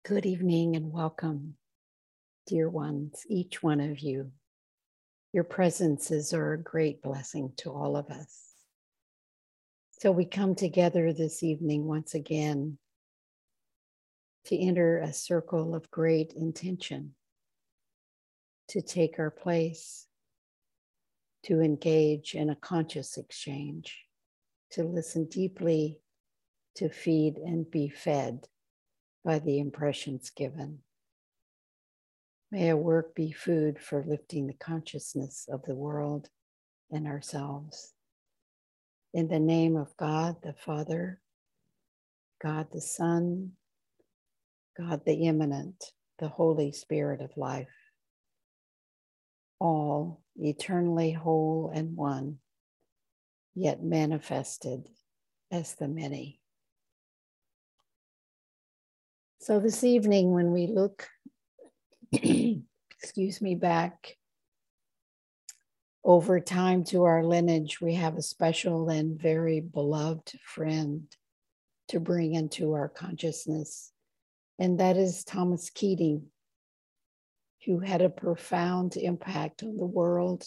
Good evening and welcome, dear ones, each one of you. Your presences are a great blessing to all of us. So we come together this evening once again to enter a circle of great intention, to take our place, to engage in a conscious exchange, to listen deeply, to feed and be fed by the impressions given. May our work be food for lifting the consciousness of the world and ourselves. In the name of God the Father, God the Son, God the Immanent, the Holy Spirit of life, all eternally whole and one, yet manifested as the many. So this evening, when we look, back over time to our lineage, we have a special and very beloved friend to bring into our consciousness, and that is Thomas Keating, who had a profound impact on the world.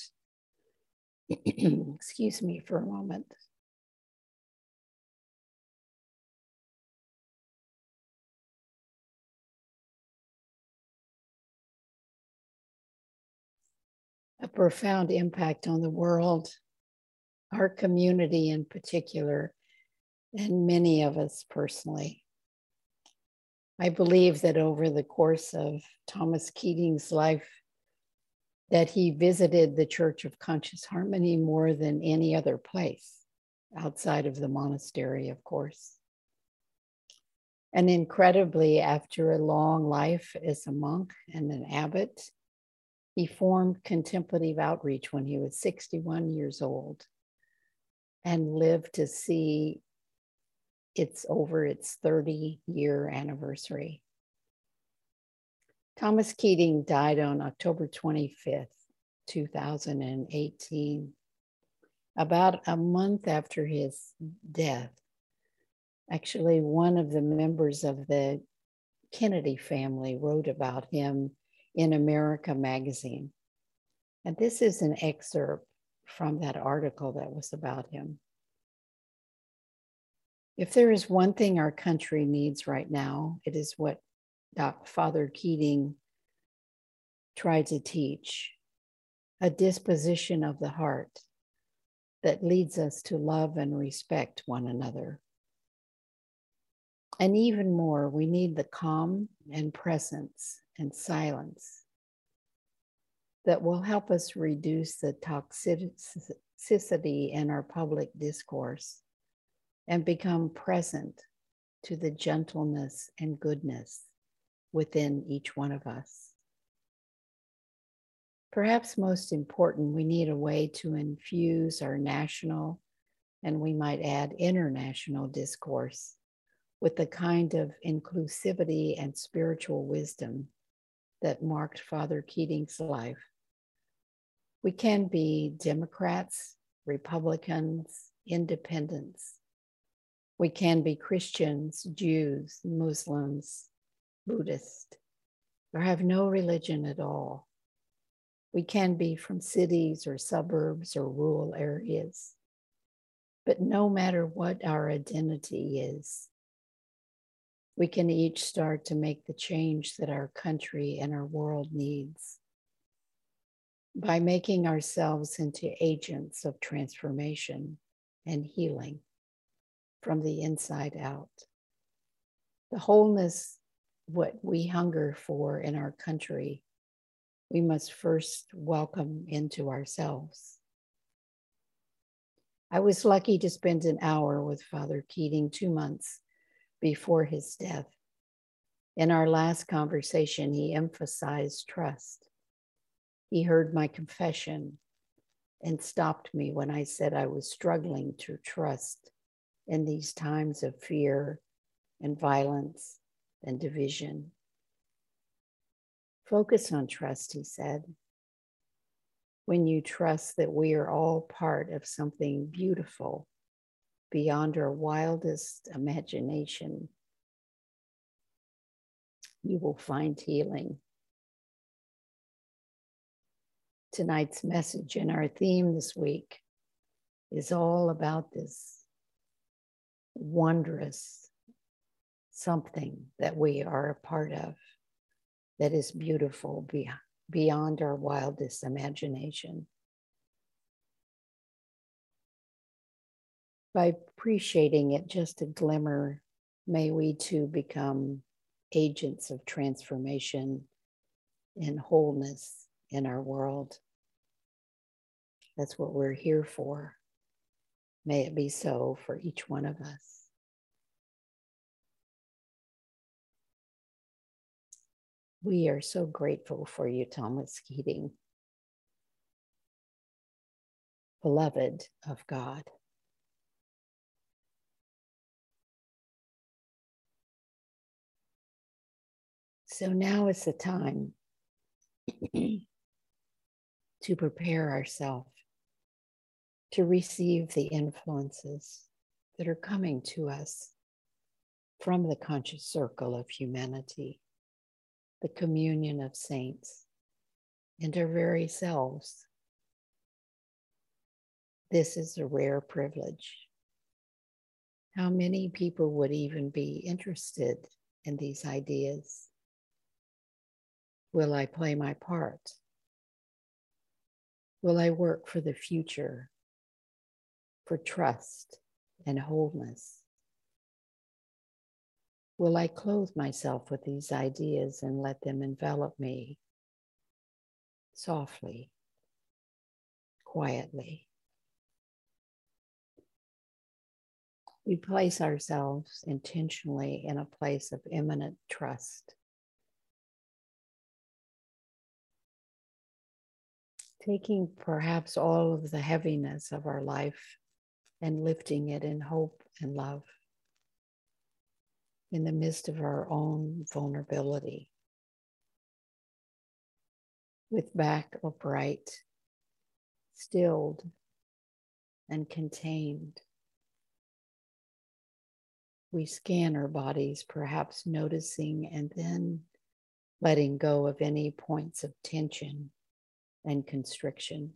Excuse me for a moment. A profound impact on the world, our community in particular, and many of us personally. I believe that over the course of Thomas Keating's life, that he visited the Church of Conscious Harmony more than any other place, outside of the monastery, of course. And incredibly, after a long life as a monk and an abbot, he formed Contemplative Outreach when he was 61 years old and lived to see it's over its 30-year anniversary. Thomas Keating died on October 25th, 2018. About a month after his death, actually, one of the members of the Kennedy family wrote about him in America magazine. And this is an excerpt from that article that was about him. If there is one thing our country needs right now, it is what Father Keating tried to teach, a disposition of the heart that leads us to love and respect one another. And even more, we need the calm and presence and silence that will help us reduce the toxicity in our public discourse and become present to the gentleness and goodness within each one of us. Perhaps most important, we need a way to infuse our national, and we might add international discourse with the kind of inclusivity and spiritual wisdom that marked Father Keating's life. We can be Democrats, Republicans, independents. We can be Christians, Jews, Muslims, Buddhists, or have no religion at all. We can be from cities or suburbs or rural areas. But no matter what our identity is, we can each start to make the change that our country and our world needs by making ourselves into agents of transformation and healing from the inside out. The wholeness, what we hunger for in our country, we must first welcome into ourselves. I was lucky to spend an hour with Father Keating 2 months before his death. In our last conversation, he emphasized trust. He heard my confession and stopped me when I said I was struggling to trust in these times of fear and violence and division. Focus on trust, he said. When you trust that we are all part of something beautiful beyond our wildest imagination, you will find healing. Tonight's message and our theme this week is all about this wondrous something that we are a part of that is beautiful beyond our wildest imagination. By appreciating it just a glimmer, may we too become agents of transformation and wholeness in our world. That's what we're here for. May it be so for each one of us. We are so grateful for you, Thomas Keating, beloved of God. So now is the time to prepare ourselves to receive the influences that are coming to us from the conscious circle of humanity, the communion of saints, and our very selves. This is a rare privilege. How many people would even be interested in these ideas? Will I play my part? Will I work for the future, for trust and wholeness? Will I clothe myself with these ideas and let them envelop me softly, quietly? We place ourselves intentionally in a place of immanent trust, taking perhaps all of the heaviness of our life and lifting it in hope and love in the midst of our own vulnerability. With back upright, stilled, and contained, we scan our bodies, perhaps noticing and then letting go of any points of tension and constriction.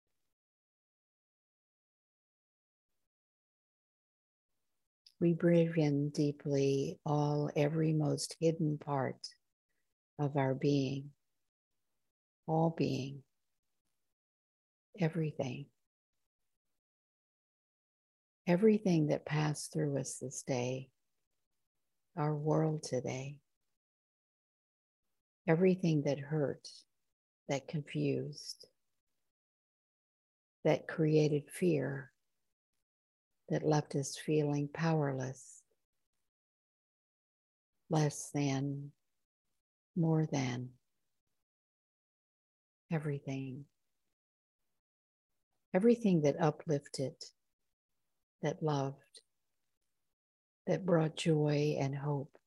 We breathe in deeply every most hidden part of our being, all being, everything. Everything that passed through us this day, our world today, everything that hurt, that confused, that created fear, that left us feeling powerless, less than, more than, everything. Everything that uplifted, that loved, that brought joy and hope,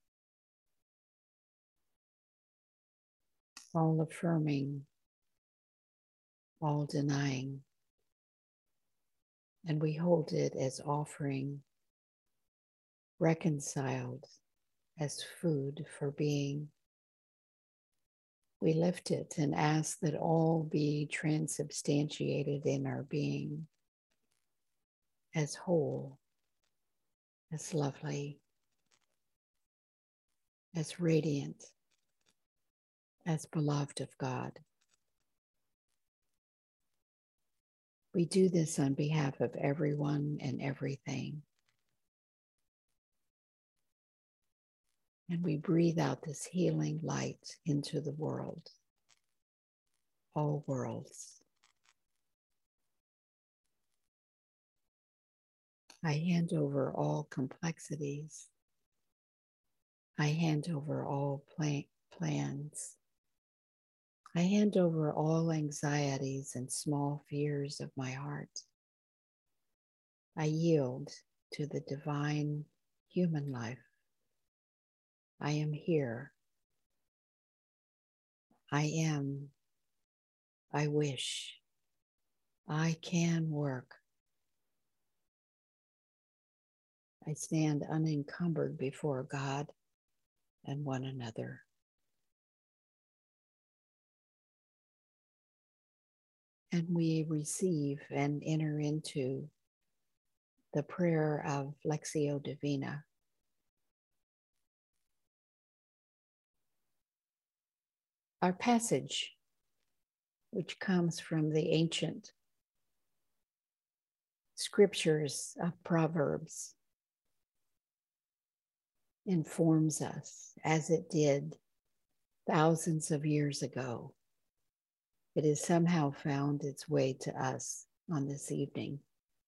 all affirming, all denying. And we hold it as offering, reconciled as food for being. We lift it and ask that all be transubstantiated in our being as whole, as lovely, as radiant, as beloved of God. We do this on behalf of everyone and everything. And we breathe out this healing light into the world, all worlds. I hand over all complexities. I hand over all plans. I hand over all anxieties and small fears of my heart. I yield to the divine human life. I am here. I am. I wish. I can work. I stand unencumbered before God and one another. And we receive and enter into the prayer of Lectio Divina. Our passage, which comes from the ancient scriptures of Proverbs, informs us, as it did thousands of years ago. It has somehow found its way to us on this evening.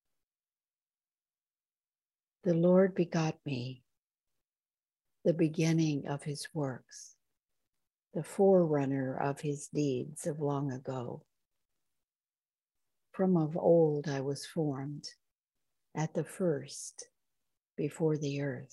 The Lord begot me, the beginning of his works, the forerunner of his deeds of long ago. From of old I was formed, at the first, before the earth.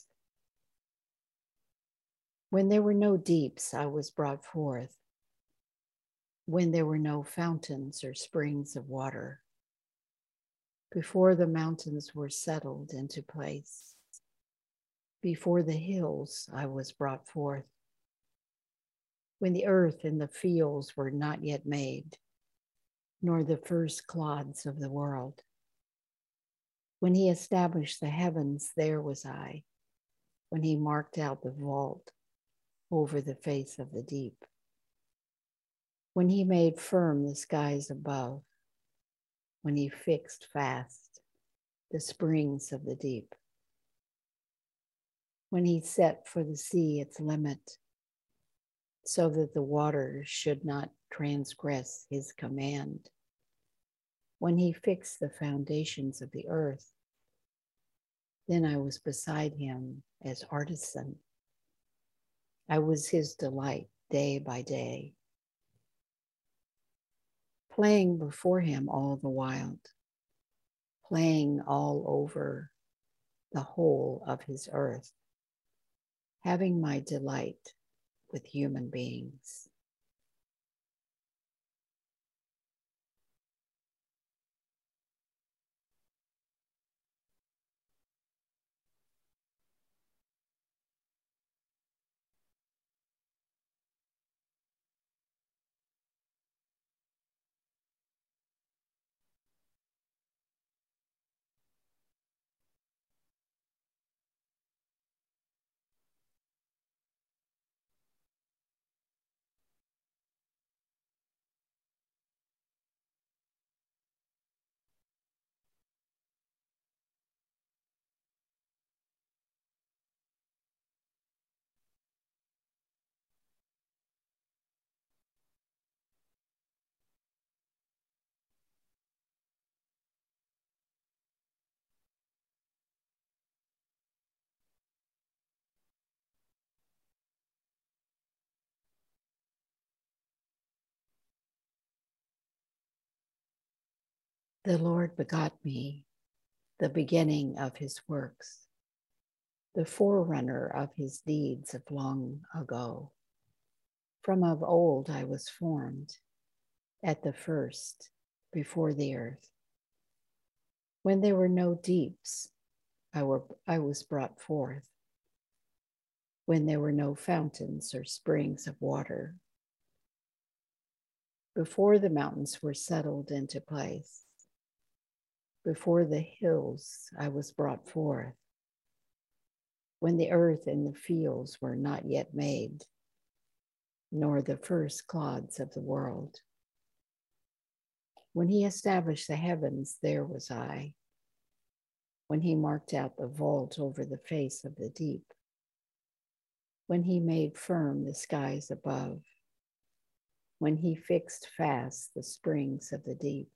When there were no deeps, I was brought forth, when there were no fountains or springs of water, before the mountains were settled into place, before the hills I was brought forth, when the earth and the fields were not yet made, nor the first clods of the world. When he established the heavens, there was I, when he marked out the vault over the face of the deep, when he made firm the skies above, when he fixed fast the springs of the deep, when he set for the sea its limit, so that the waters should not transgress his command, when he fixed the foundations of the earth, then I was beside him as artisan. I was his delight day by day, playing before him all the while, playing all over the whole of his earth, having my delight with human beings. The Lord begot me, the beginning of his works, the forerunner of his deeds of long ago. From of old I was formed, at the first, before the earth. When there were no deeps, I was brought forth, when there were no fountains or springs of water, before the mountains were settled into place, before the hills I was brought forth, when the earth and the fields were not yet made, nor the first clods of the world. When he established the heavens, there was I, when he marked out the vault over the face of the deep, when he made firm the skies above, when he fixed fast the springs of the deep,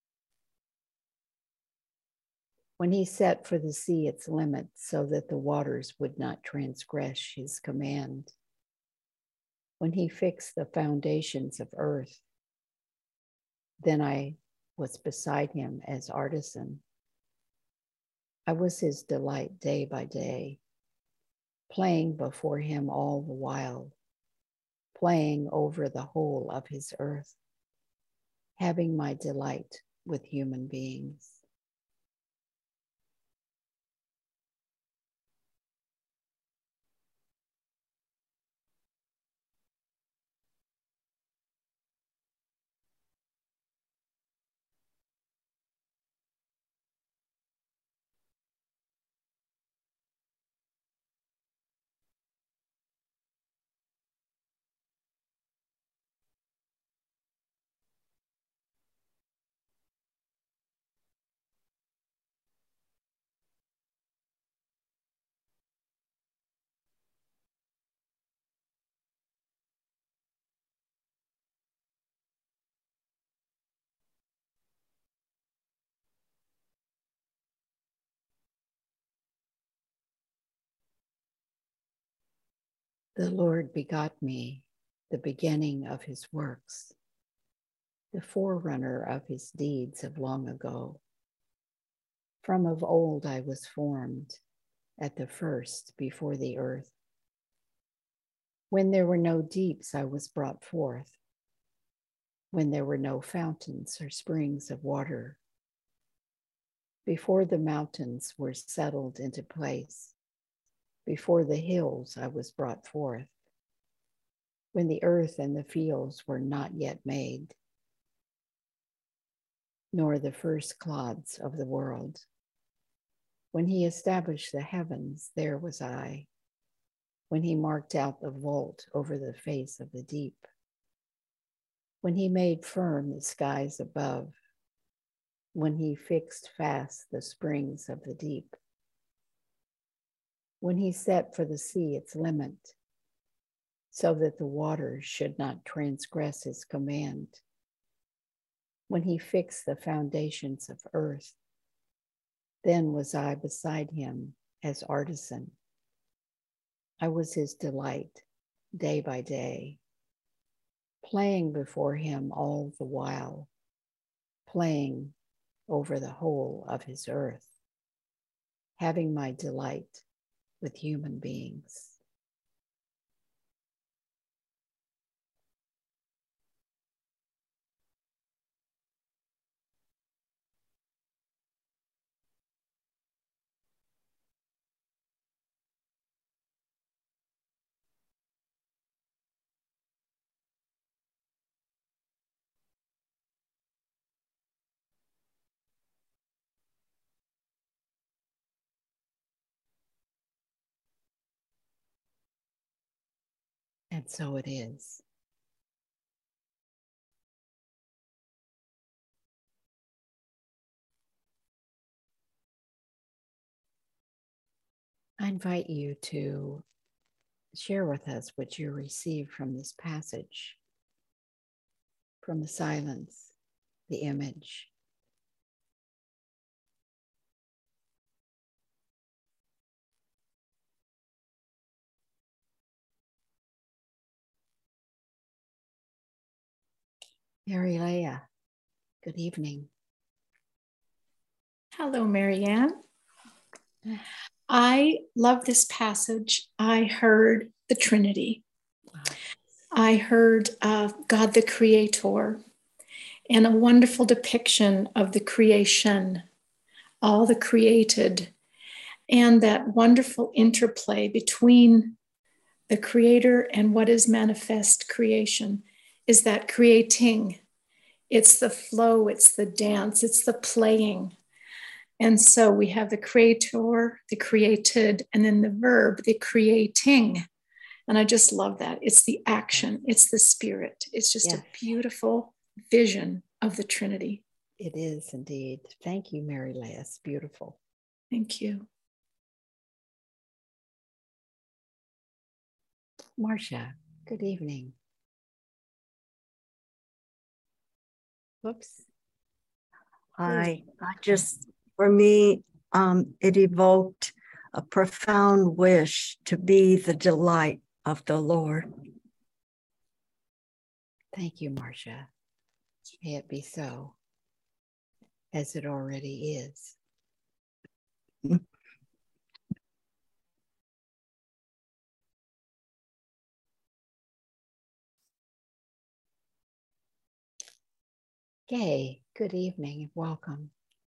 when he set for the sea its limit so that the waters would not transgress his command, when he fixed the foundations of earth, then I was beside him as artisan. I was his delight day by day, playing before him all the while, playing over the whole of his earth, having my delight with human beings. The Lord begot me, the beginning of his works, the forerunner of his deeds of long ago. From of old I was formed, at the first before the earth. When there were no deeps, I was brought forth, when there were no fountains or springs of water. Before the mountains were settled into place, before the hills I was brought forth, when the earth and the fields were not yet made, nor the first clods of the world. When he established the heavens, there was I. When he marked out the vault over the face of the deep. When he made firm the skies above. When he fixed fast the springs of the deep. When he set for the sea its limit, so that the waters should not transgress his command. When he fixed the foundations of earth, then was I beside him as artisan. I was his delight day by day, playing before him all the while, playing over the whole of his earth, having my delight with human beings. And so it is. I invite you to share with us what you received from this passage, from the silence, the image. Mary Leah, good evening. Hello, Marianne. I love this passage. I heard the Trinity. Wow. I heard God the Creator and a wonderful depiction of the creation, all the created, and that wonderful interplay between the Creator and what is manifest creation is that creating. It's the flow, it's the dance, it's the playing. And so we have the creator, the created, and then the verb, the creating. And I just love that. It's the action, it's the spirit. It's just a beautiful vision of the Trinity. It is indeed. Thank you, Mary Leah. It's beautiful. Thank you. Marcia, good evening. Whoops. I just, for me, it evoked a profound wish to be the delight of the Lord. Thank you, Marcia. May it be so, as it already is. Gay, good evening and welcome.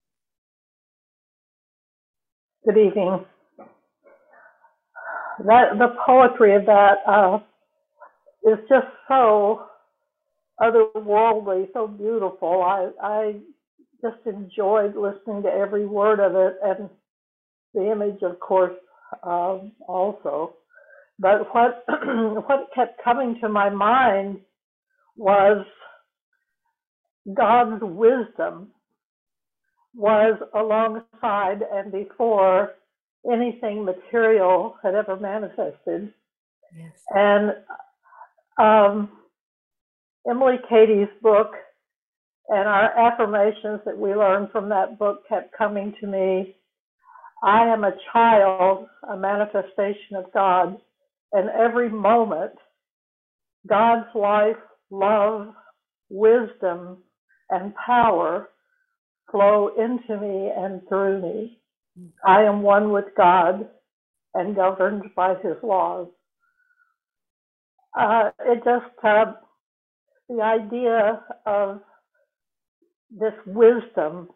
Good evening. The poetry of that is just so otherworldly, so beautiful. I just enjoyed listening to every word of it, and the image, of course, also. But what kept coming to my mind was God's wisdom was alongside and before anything material had ever manifested. Yes. And Emily Cady's book and our affirmations that we learned from that book kept coming to me. I am a child, a manifestation of God. and every moment, God's life, love, wisdom, and power flow into me and through me. I am one with God and governed by his laws. The idea of this wisdom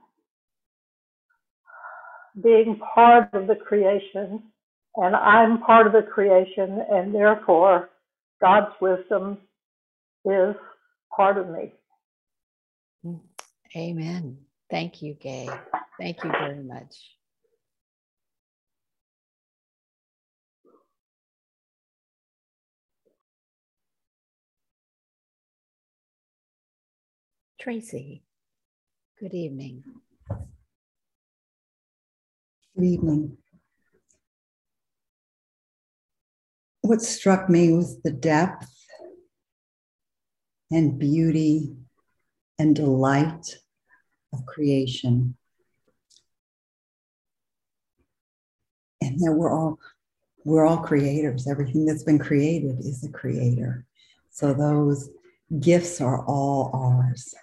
being part of the creation, and I'm part of the creation, and therefore God's wisdom is part of me. Amen. Thank you, Gay. Thank you very much. Tracy, good evening. Good evening. What struck me was the depth and beauty and delight of creation. And that we're all creators. Everything that's been created is a creator. So those gifts are all ours.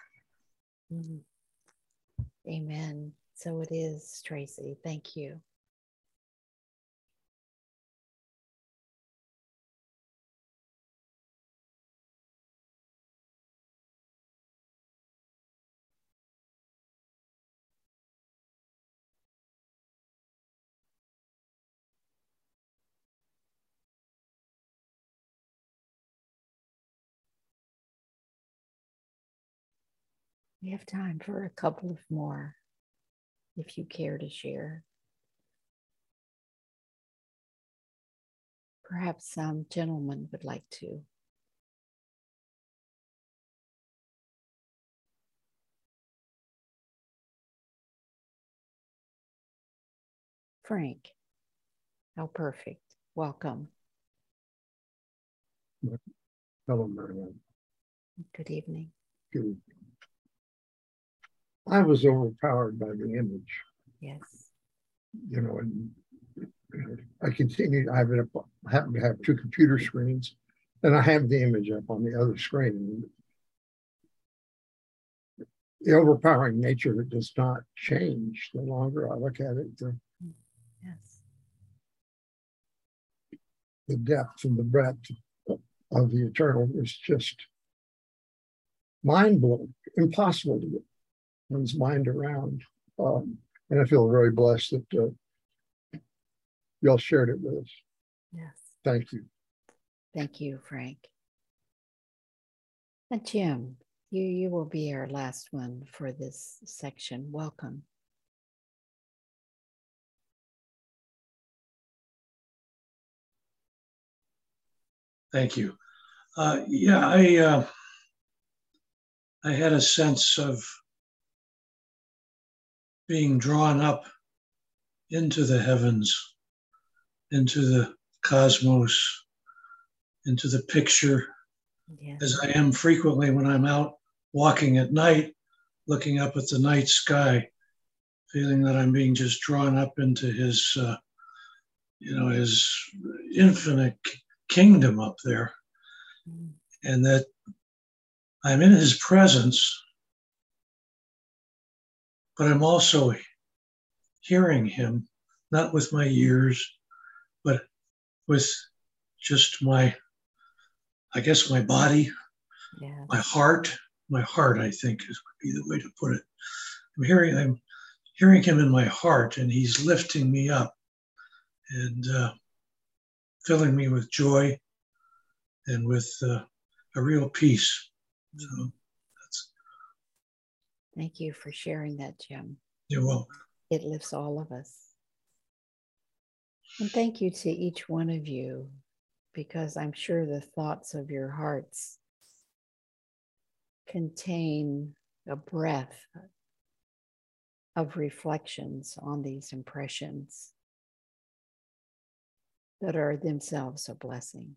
Amen. So it is, Tracy. Thank you. We have time for a couple of more, if you care to share. Perhaps some gentleman would like to. Frank, how perfect. Welcome. Hello, Marianne. Good evening. Good evening. I was overpowered by the image. Yes. You know, and I continued. I happen to have two computer screens, and I have the image up on the other screen. The overpowering nature of it does not change the longer I look at it. Yes. The depth and the breadth of the eternal is just mind-blowing, impossible to get one's mind around. And I feel very blessed that y'all shared it with us. Yes. Thank you. Thank you, Frank. And Jim, you will be our last one for this section. Welcome. Thank you. I had a sense of being drawn up into the heavens, into the cosmos, into the picture, yes, as I am frequently when I'm out walking at night, looking up at the night sky, feeling that I'm being just drawn up into his, his infinite kingdom up there, and that I'm in his presence, but I'm also hearing him, not with my ears, but with just my body, yes, my heart, I think would be the way to put it. I'm hearing him in my heart, and he's lifting me up and filling me with joy and with a real peace. So thank you for sharing that, Jim. You're welcome. It lifts all of us. And thank you to each one of you, because I'm sure the thoughts of your hearts contain a breath of reflections on these impressions that are themselves a blessing.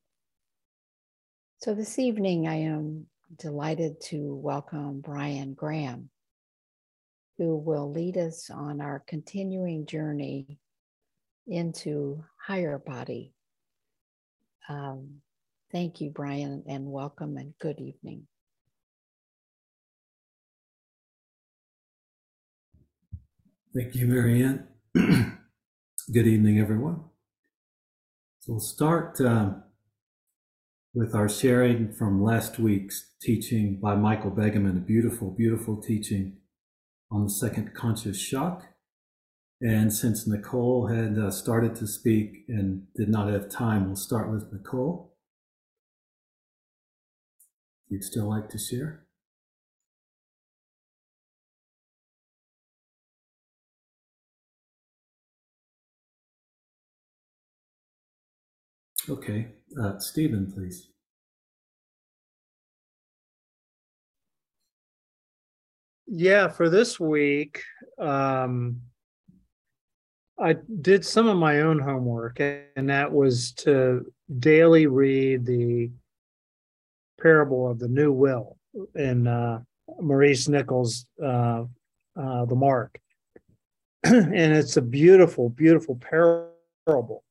So this evening, I am delighted to welcome Brian Graham, who will lead us on our continuing journey into higher body Thank you, Brian, and welcome and good evening. Thank you, Marianne. Good evening, everyone. So we'll start with our sharing from last week's teaching by Michael Begeman, a beautiful, beautiful teaching on the second conscious shock. And since Nicole had started to speak and did not have time, we'll start with Nicole. If you'd still like to share. Okay, Stephen, please. Yeah, for this week, I did some of my own homework, and that was to daily read the parable of the new will in Maurice Nichols' The Mark. And it's a beautiful, beautiful parable.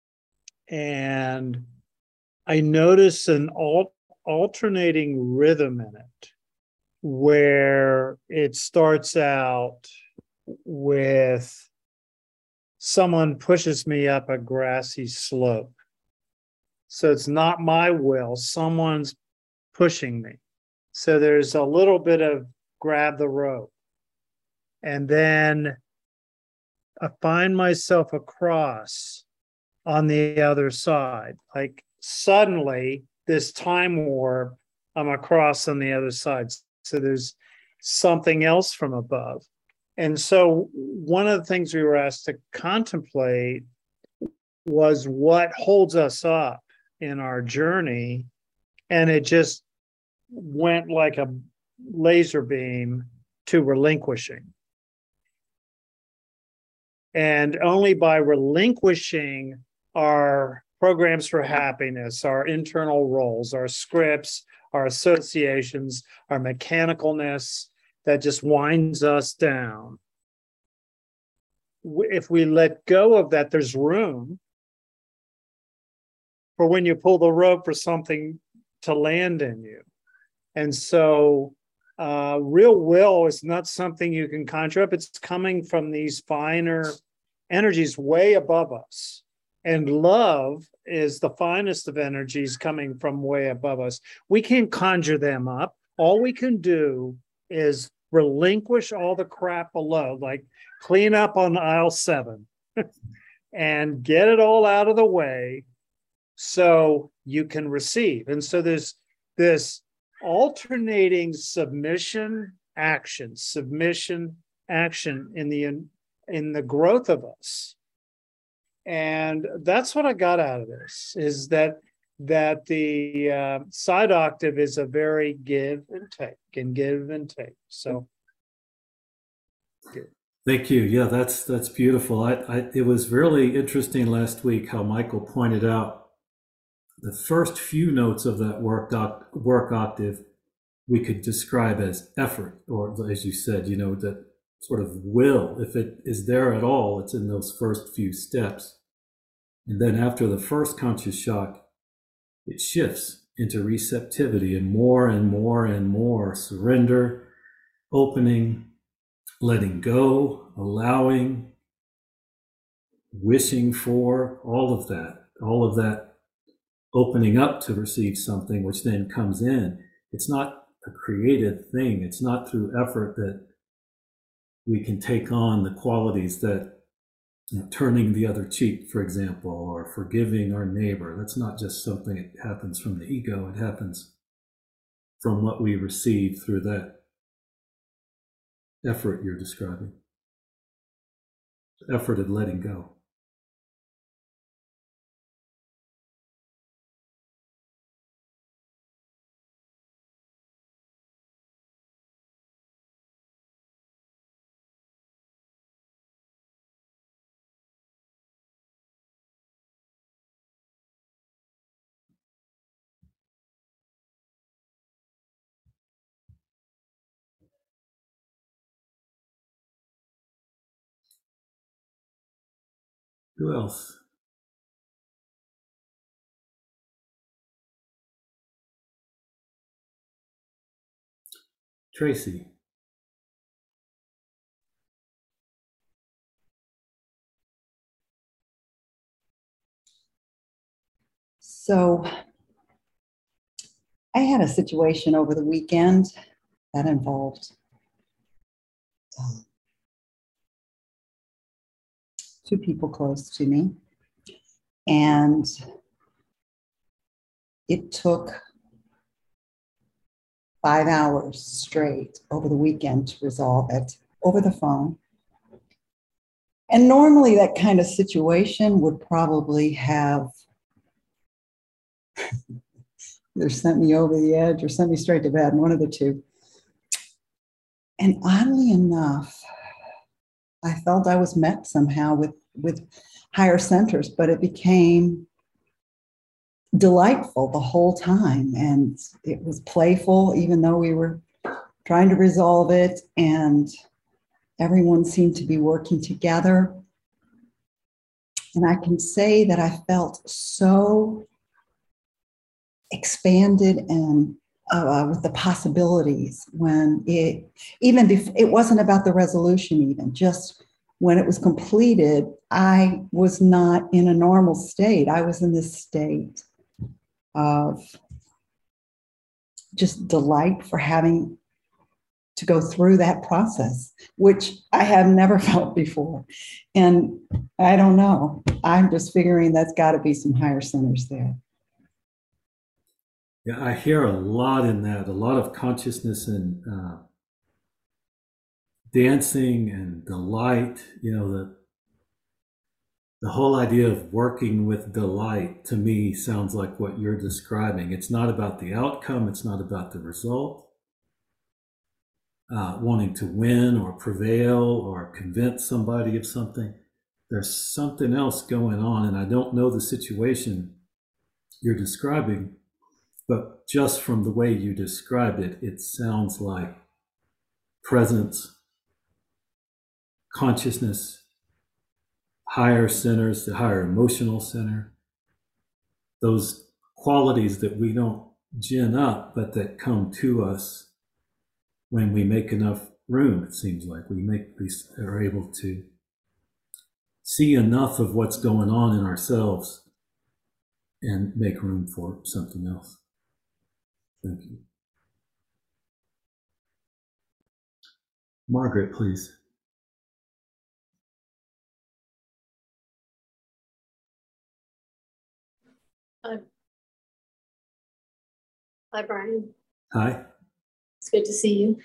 And I noticed an alternating rhythm in it, where it starts out with someone pushes me up a grassy slope. So it's not my will, someone's pushing me. So there's a little bit of grab the rope. And then I find myself across on the other side. Like suddenly, this time warp, I'm across on the other side. So there's something else from above. And so one of the things we were asked to contemplate was what holds us up in our journey. And it just went like a laser beam to relinquishing. And only by relinquishing our programs for happiness, our internal roles, our scripts, our associations, our mechanicalness that just winds us down. If we let go of that, there's room for when you pull the rope for something to land in you. And so real will is not something you can conjure up. It's coming from these finer energies way above us. And love is the finest of energies coming from way above us. We can't conjure them up. All we can do is relinquish all the crap below, like clean up on aisle 7 and get it all out of the way so you can receive. And so there's this alternating submission action in the growth of us. And that's what I got out of this, is that the side octave is a very give and take. So Thank you. Yeah, that's beautiful. It was really interesting last week how Michael pointed out the first few notes of that work octave we could describe as effort, or as you said, that sort of will. If it is there at all, it's in those first few steps. And then after the first conscious shock, it shifts into receptivity and more and more and more surrender, opening, letting go, allowing, wishing for, all of that opening up to receive something, which then comes in. It's not a created thing. It's not through effort that we can take on the qualities that, turning the other cheek, for example, or forgiving our neighbor. That's not just something that happens from the ego. It happens from what we receive through that effort you're describing. Effort at letting go. Who else? Tracy. So I had a situation over the weekend that involved two people close to me. And it took 5 hours straight over the weekend to resolve it over the phone. And normally that kind of situation would probably have either sent me over the edge or sent me straight to bed, one of the two. And oddly enough, I felt I was met somehow with higher centers, but it became delightful the whole time. And it was playful, even though we were trying to resolve it, and everyone seemed to be working together. And I can say that I felt so expanded and with the possibilities when it wasn't about the resolution, even just when it was completed, I was not in a normal state. I was in this state of just delight for having to go through that process, which I have never felt before. And I don't know, I'm just figuring that's got to be some higher centers there. Yeah, I hear a lot in that, a lot of consciousness and dancing and delight. You know, the whole idea of working with delight to me sounds like what you're describing. It's not about the outcome. It's not about the result. Wanting to win or prevail or convince somebody of something. There's something else going on, and I don't know the situation you're describing, but just from the way you described it, it sounds like presence, consciousness, higher centers, the higher emotional center, those qualities that we don't gin up, but that come to us when we make enough room. It seems like we are able to see enough of what's going on in ourselves and make room for something else. Thank you. Margaret, please. Hi, Brian. Hi. It's good to see you.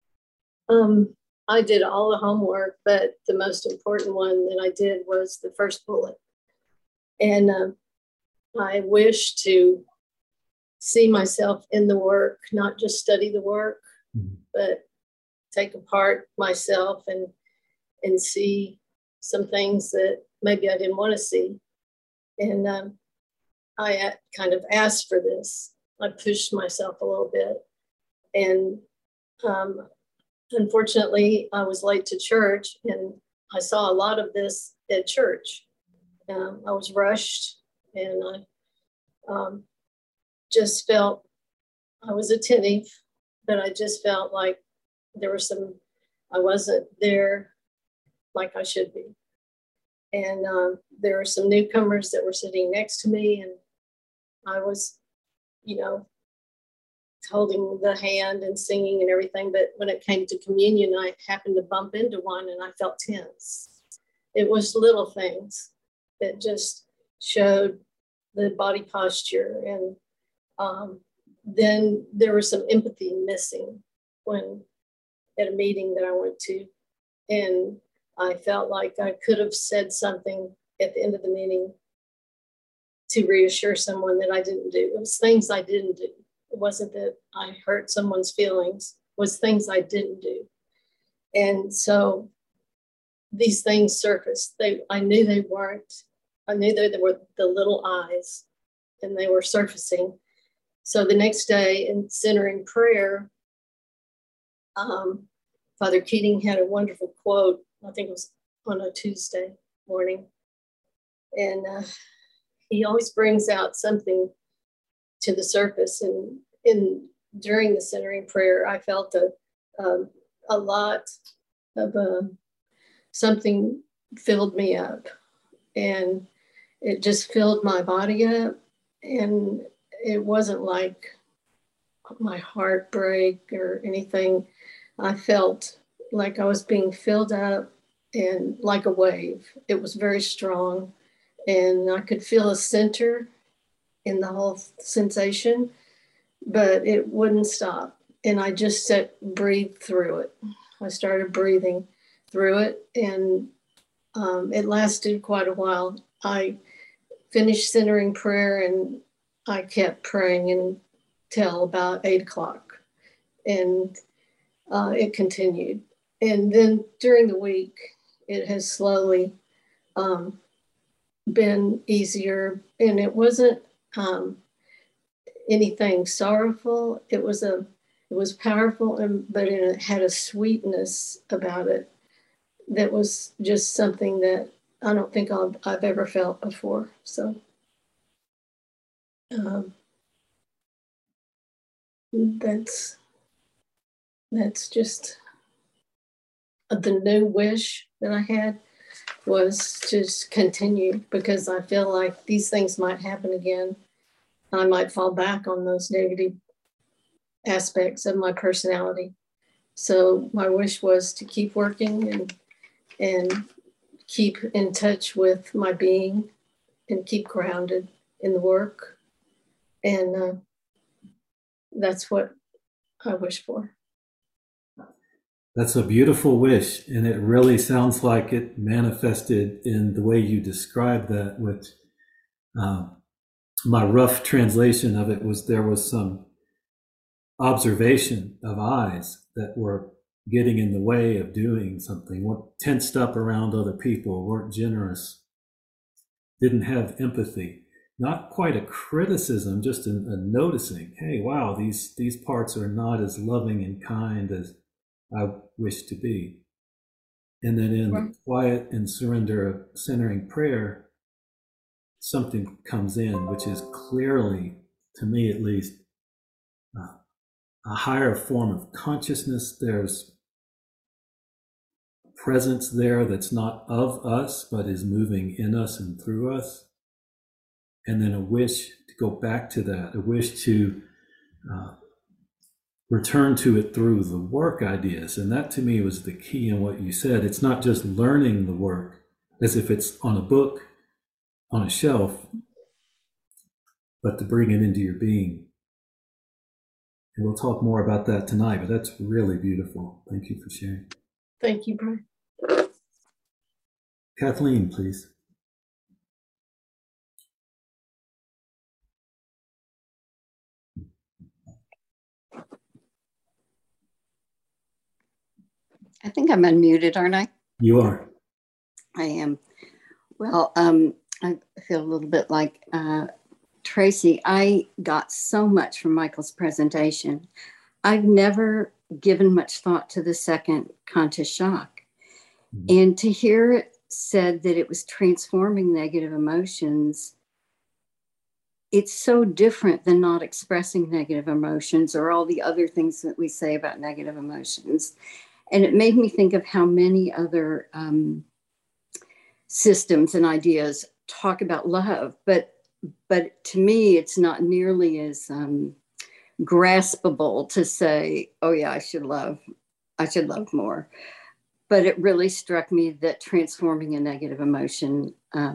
I did all the homework, but the most important one that I did was the first bullet. And I wish to see myself in the work, not just study the work, but take apart myself and see some things that maybe I didn't want to see. And I kind of asked for this. I pushed myself a little bit. And unfortunately, I was late to church, and I saw a lot of this at church. I was rushed, and I just felt, I was attentive, but I just felt like there was I wasn't there like I should be. And there were some newcomers that were sitting next to me, and I was, holding the hand and singing and everything. But when it came to communion, I happened to bump into one, and I felt tense. It was little things that just showed the body posture. And then there was some empathy missing at a meeting that I went to. And I felt like I could have said something at the end of the meeting to reassure someone that I didn't do. It was things I didn't do. It wasn't that I hurt someone's feelings. It was things I didn't do. And so these things surfaced. I knew they weren't. I knew they were the little eyes, and they were surfacing. So the next day in centering prayer, Father Keating had a wonderful quote. I think it was on a Tuesday morning. And he always brings out something to the surface. And during the centering prayer, I felt a lot of something filled me up, and it just filled my body up. And it wasn't like my heart break or anything. I felt like I was being filled up and like a wave. It was very strong, and I could feel a center in the whole sensation, but it wouldn't stop. And I just breathed through it. I started breathing through it, and it lasted quite a while. I finished centering prayer, and I kept praying until about 8 o'clock, and it continued. And then during the week, it has slowly been easier, and it wasn't anything sorrowful. It was powerful, but it had a sweetness about it that was just something that I don't think I've ever felt before. So that's just the new wish that I had, was to continue, because I feel like these things might happen again. I might fall back on those negative aspects of my personality. So my wish was to keep working and keep in touch with my being and keep grounded in the work. And that's what I wish for. That's a beautiful wish, and it really sounds like it manifested in the way you described that, which my rough translation of it was there was some observation of eyes that were getting in the way of doing something, were tensed up around other people, weren't generous, didn't have empathy. Not quite a criticism, just a noticing, hey, wow, these parts are not as loving and kind as I wish to be. And then in the quiet and surrender of centering prayer, something comes in, which is clearly, to me at least, a higher form of consciousness. There's presence there that's not of us, but is moving in us and through us. And then a wish to go back to that, a wish to return to it through the work ideas. And that to me was the key in what you said. It's not just learning the work as if it's on a book, on a shelf, but to bring it into your being. And we'll talk more about that tonight, but that's really beautiful. Thank you for sharing. Thank you, Brian. Kathleen, please. I think I'm unmuted, aren't I? You are. I am. Well, I feel a little bit like Tracy. I got so much from Michael's presentation. I've never given much thought to the second conscious shock. Mm-hmm. And to hear it said that it was transforming negative emotions, it's so different than not expressing negative emotions or all the other things that we say about negative emotions. And it made me think of how many other systems and ideas talk about love, but to me, it's not nearly as graspable to say, oh yeah, I should love more. But it really struck me that transforming a negative emotion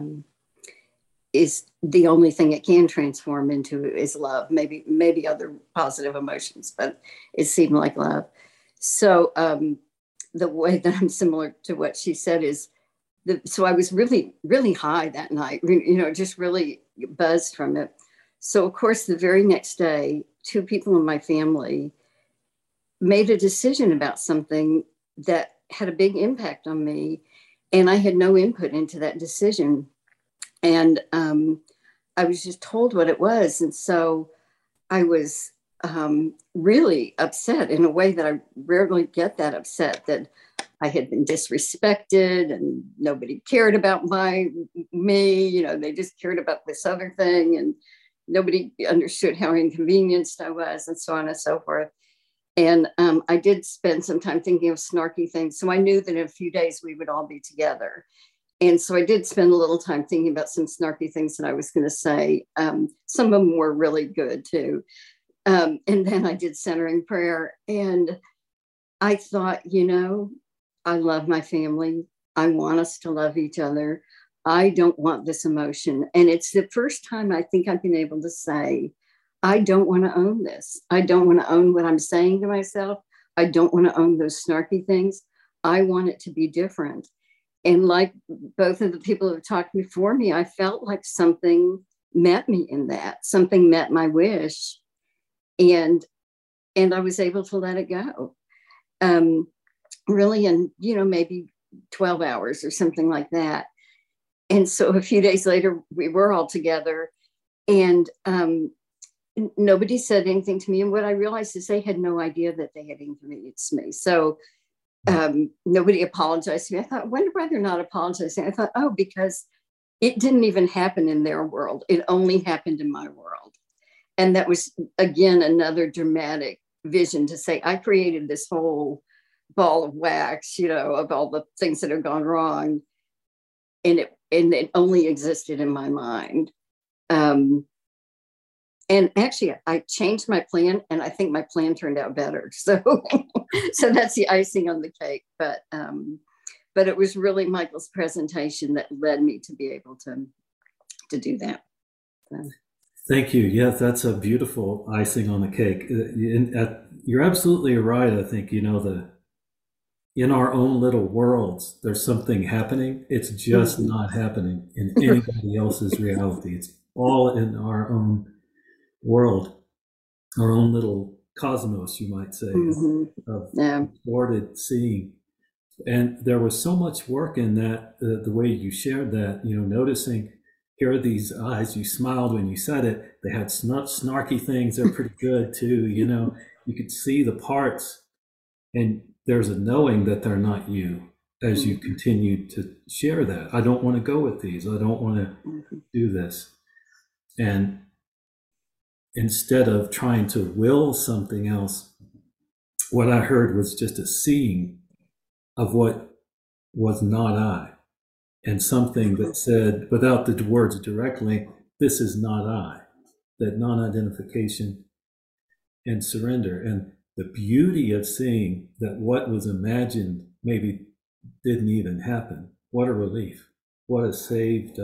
is the only thing it can transform into is love, maybe other positive emotions, but it seemed like love. So the way that I'm similar to what she said is, so I was really, really high that night, just really buzzed from it. So of course, the very next day, 2 people in my family made a decision about something that had a big impact on me, and I had no input into that decision. And I was just told what it was. And so I was really upset in a way that I rarely get that upset, that I had been disrespected and nobody cared about me. They just cared about this other thing, and nobody understood how inconvenienced I was, and so on and so forth. And I did spend some time thinking of snarky things. So I knew that in a few days we would all be together. And so I did spend a little time thinking about some snarky things that I was going to say. Some of them were really good too. And then I did centering prayer. And I thought, I love my family. I want us to love each other. I don't want this emotion. And it's the first time I think I've been able to say, I don't want to own this. I don't want to own what I'm saying to myself. I don't want to own those snarky things. I want it to be different. And like both of the people who have talked before me, I felt like something met me in that. Something met my wish. And I was able to let it go. Really in, maybe 12 hours or something like that. And so a few days later, we were all together, and nobody said anything to me. And what I realized is they had no idea that they had inconvenienced me. So nobody apologized to me. I thought, I wonder why they're not apologizing. I thought, oh, because it didn't even happen in their world. It only happened in my world. And that was, again, another dramatic vision to say, I created this whole ball of wax, of all the things that have gone wrong. And it only existed in my mind. And actually, I changed my plan, and I think my plan turned out better. So, so that's the icing on the cake. But it was really Michael's presentation that led me to be able to do that. So. Thank you. Yes, that's a beautiful icing on the cake. You're absolutely right. I think, in our own little worlds, there's something happening. It's just not happening in anybody else's reality. It's all in our own world, our own little cosmos, you might say, of distorted seeing. And there was so much work in that, the way you shared that, noticing, here are these eyes, you smiled when you said it. They had snarky things. They're pretty good too. You could see the parts, and there's a knowing that they're not you as you continue to share that. I don't want to go with these. I don't want to do this. And instead of trying to will something else, what I heard was just a seeing of what was not I, and something that said, without the words directly, this is not I, that non-identification and surrender. And the beauty of seeing that what was imagined maybe didn't even happen. What a relief. What a saved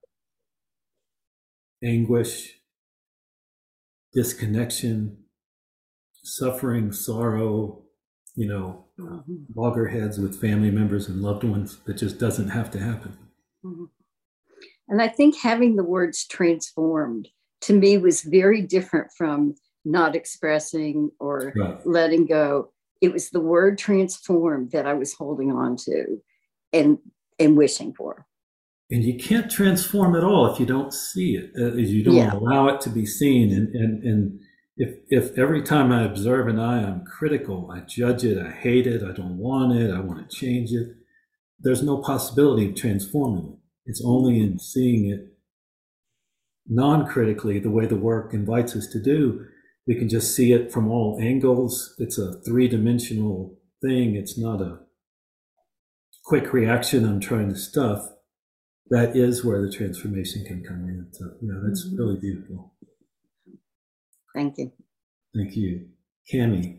anguish, disconnection, suffering, sorrow, loggerheads with family members and loved ones that just doesn't have to happen. And I think having the words transformed to me was very different from not expressing or letting go. It was the word transformed that I was holding on to and wishing for. And you can't transform at all if you don't see it, if you don't allow it to be seen. And if every time I observe an eye, I'm critical, I judge it, I hate it, I don't want it, I want to change it, there's no possibility of transforming it. It's only in seeing it non-critically, the way the work invites us to do. We can just see it from all angles. It's a three-dimensional thing. It's not a quick reaction I'm trying to stuff. That is where the transformation can come in. So, that's really beautiful. Thank you. Thank you. Cami.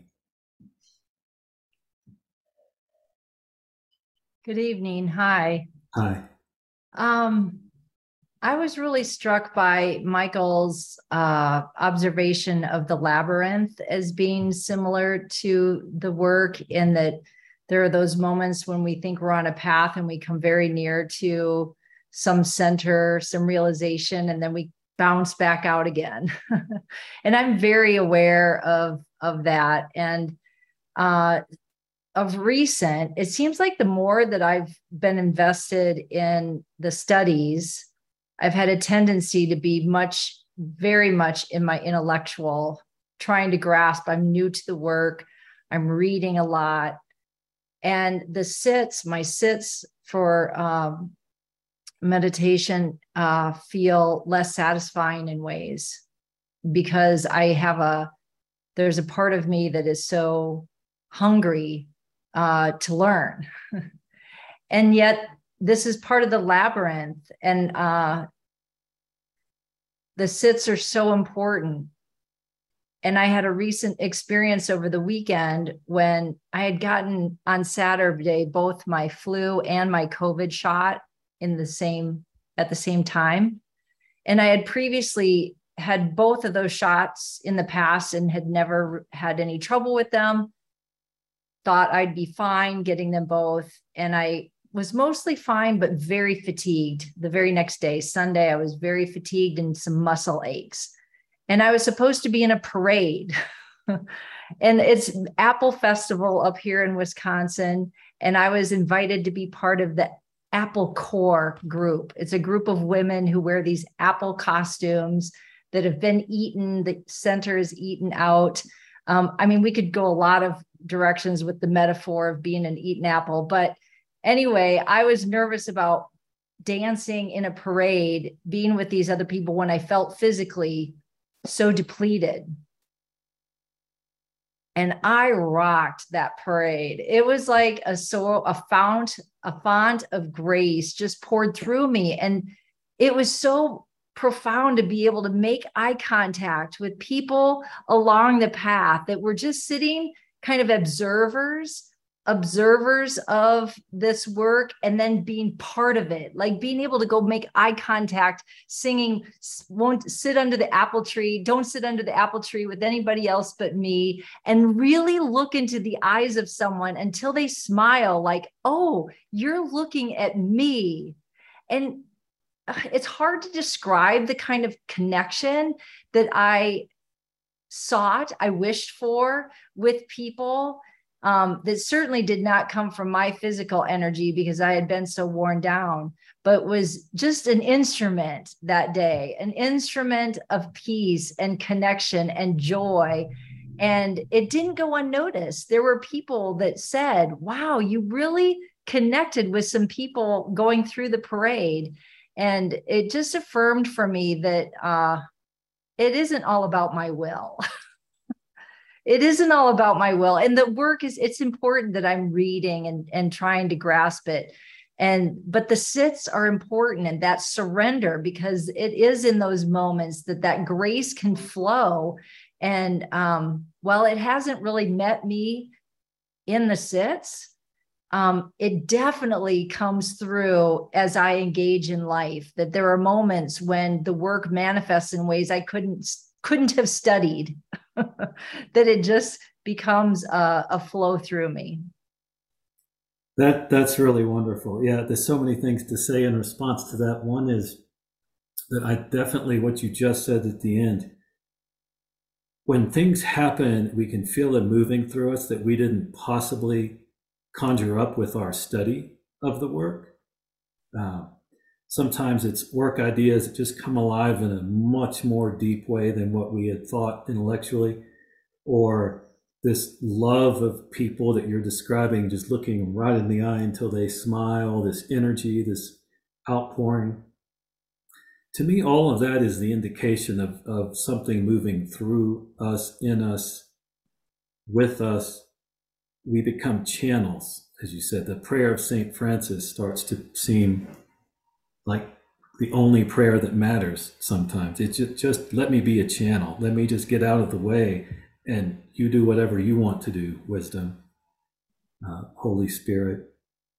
Good evening. Hi. Hi. I was really struck by Michael's observation of the labyrinth as being similar to the work, in that there are those moments when we think we're on a path and we come very near to some center, some realization, and then we bounce back out again. And I'm very aware of that. And of recent, it seems like the more that I've been invested in the studies, I've had a tendency to be very much in my intellectual, trying to grasp. I'm new to the work. I'm reading a lot. And my sits for meditation feel less satisfying in ways, because I have there's a part of me that is so hungry to learn. And yet this is part of the labyrinth, and the sits are so important. And I had a recent experience over the weekend when I had gotten on Saturday both my flu and my COVID shot at the same time. And I had previously had both of those shots in the past and had never had any trouble with them. Thought I'd be fine getting them both. And I was mostly fine, but very fatigued. The very next day, Sunday, I was very fatigued and some muscle aches. And I was supposed to be in a parade. And it's Apple Festival up here in Wisconsin. And I was invited to be part of the Apple Core group. It's a group of women who wear these apple costumes that have been eaten. The center is eaten out. I mean, we could go a lot of directions with the metaphor of being an eaten apple. But anyway, I was nervous about dancing in a parade, being with these other people when I felt physically so depleted. And I rocked that parade. It was like a fount of grace just poured through me. And it was so profound to be able to make eye contact with people along the path that were just sitting kind of observers of this work, and then being part of it, like being able to go make eye contact, singing, won't sit under the apple tree, don't sit under the apple tree with anybody else but me, and really look into the eyes of someone until they smile like, oh, you're looking at me. And it's hard to describe the kind of connection that I wished for with people. That certainly did not come from my physical energy because I had been so worn down, but was just an instrument that day, an instrument of peace and connection and joy. And it didn't go unnoticed. There were people that said, wow, you really connected with some people going through the parade. And it just affirmed for me that it isn't all about my will. It isn't all about my will. And the work it's important that I'm reading and trying to grasp it. But the sits are important, and that surrender, because it is in those moments that grace can flow. And while it hasn't really met me in the sits, it definitely comes through as I engage in life, that there are moments when the work manifests in ways I couldn't have studied. That it just becomes a flow through me. That's really wonderful. Yeah, there's so many things to say in response to that. One is that I definitely, what you just said at the end, when things happen, we can feel it moving through us that we didn't possibly conjure up with our study of the work. Sometimes it's work ideas that just come alive in a much more deep way than what we had thought intellectually, or this love of people that you're describing, just looking them right in the eye until they smile, this energy, this outpouring. To me, all of that is the indication of something moving through us, in us, with us. We become channels, as you said. The prayer of St. Francis starts to seem like the only prayer that matters sometimes. It's just let me be a channel. Let me just get out of the way, and you do whatever you want to do. Wisdom, Holy Spirit,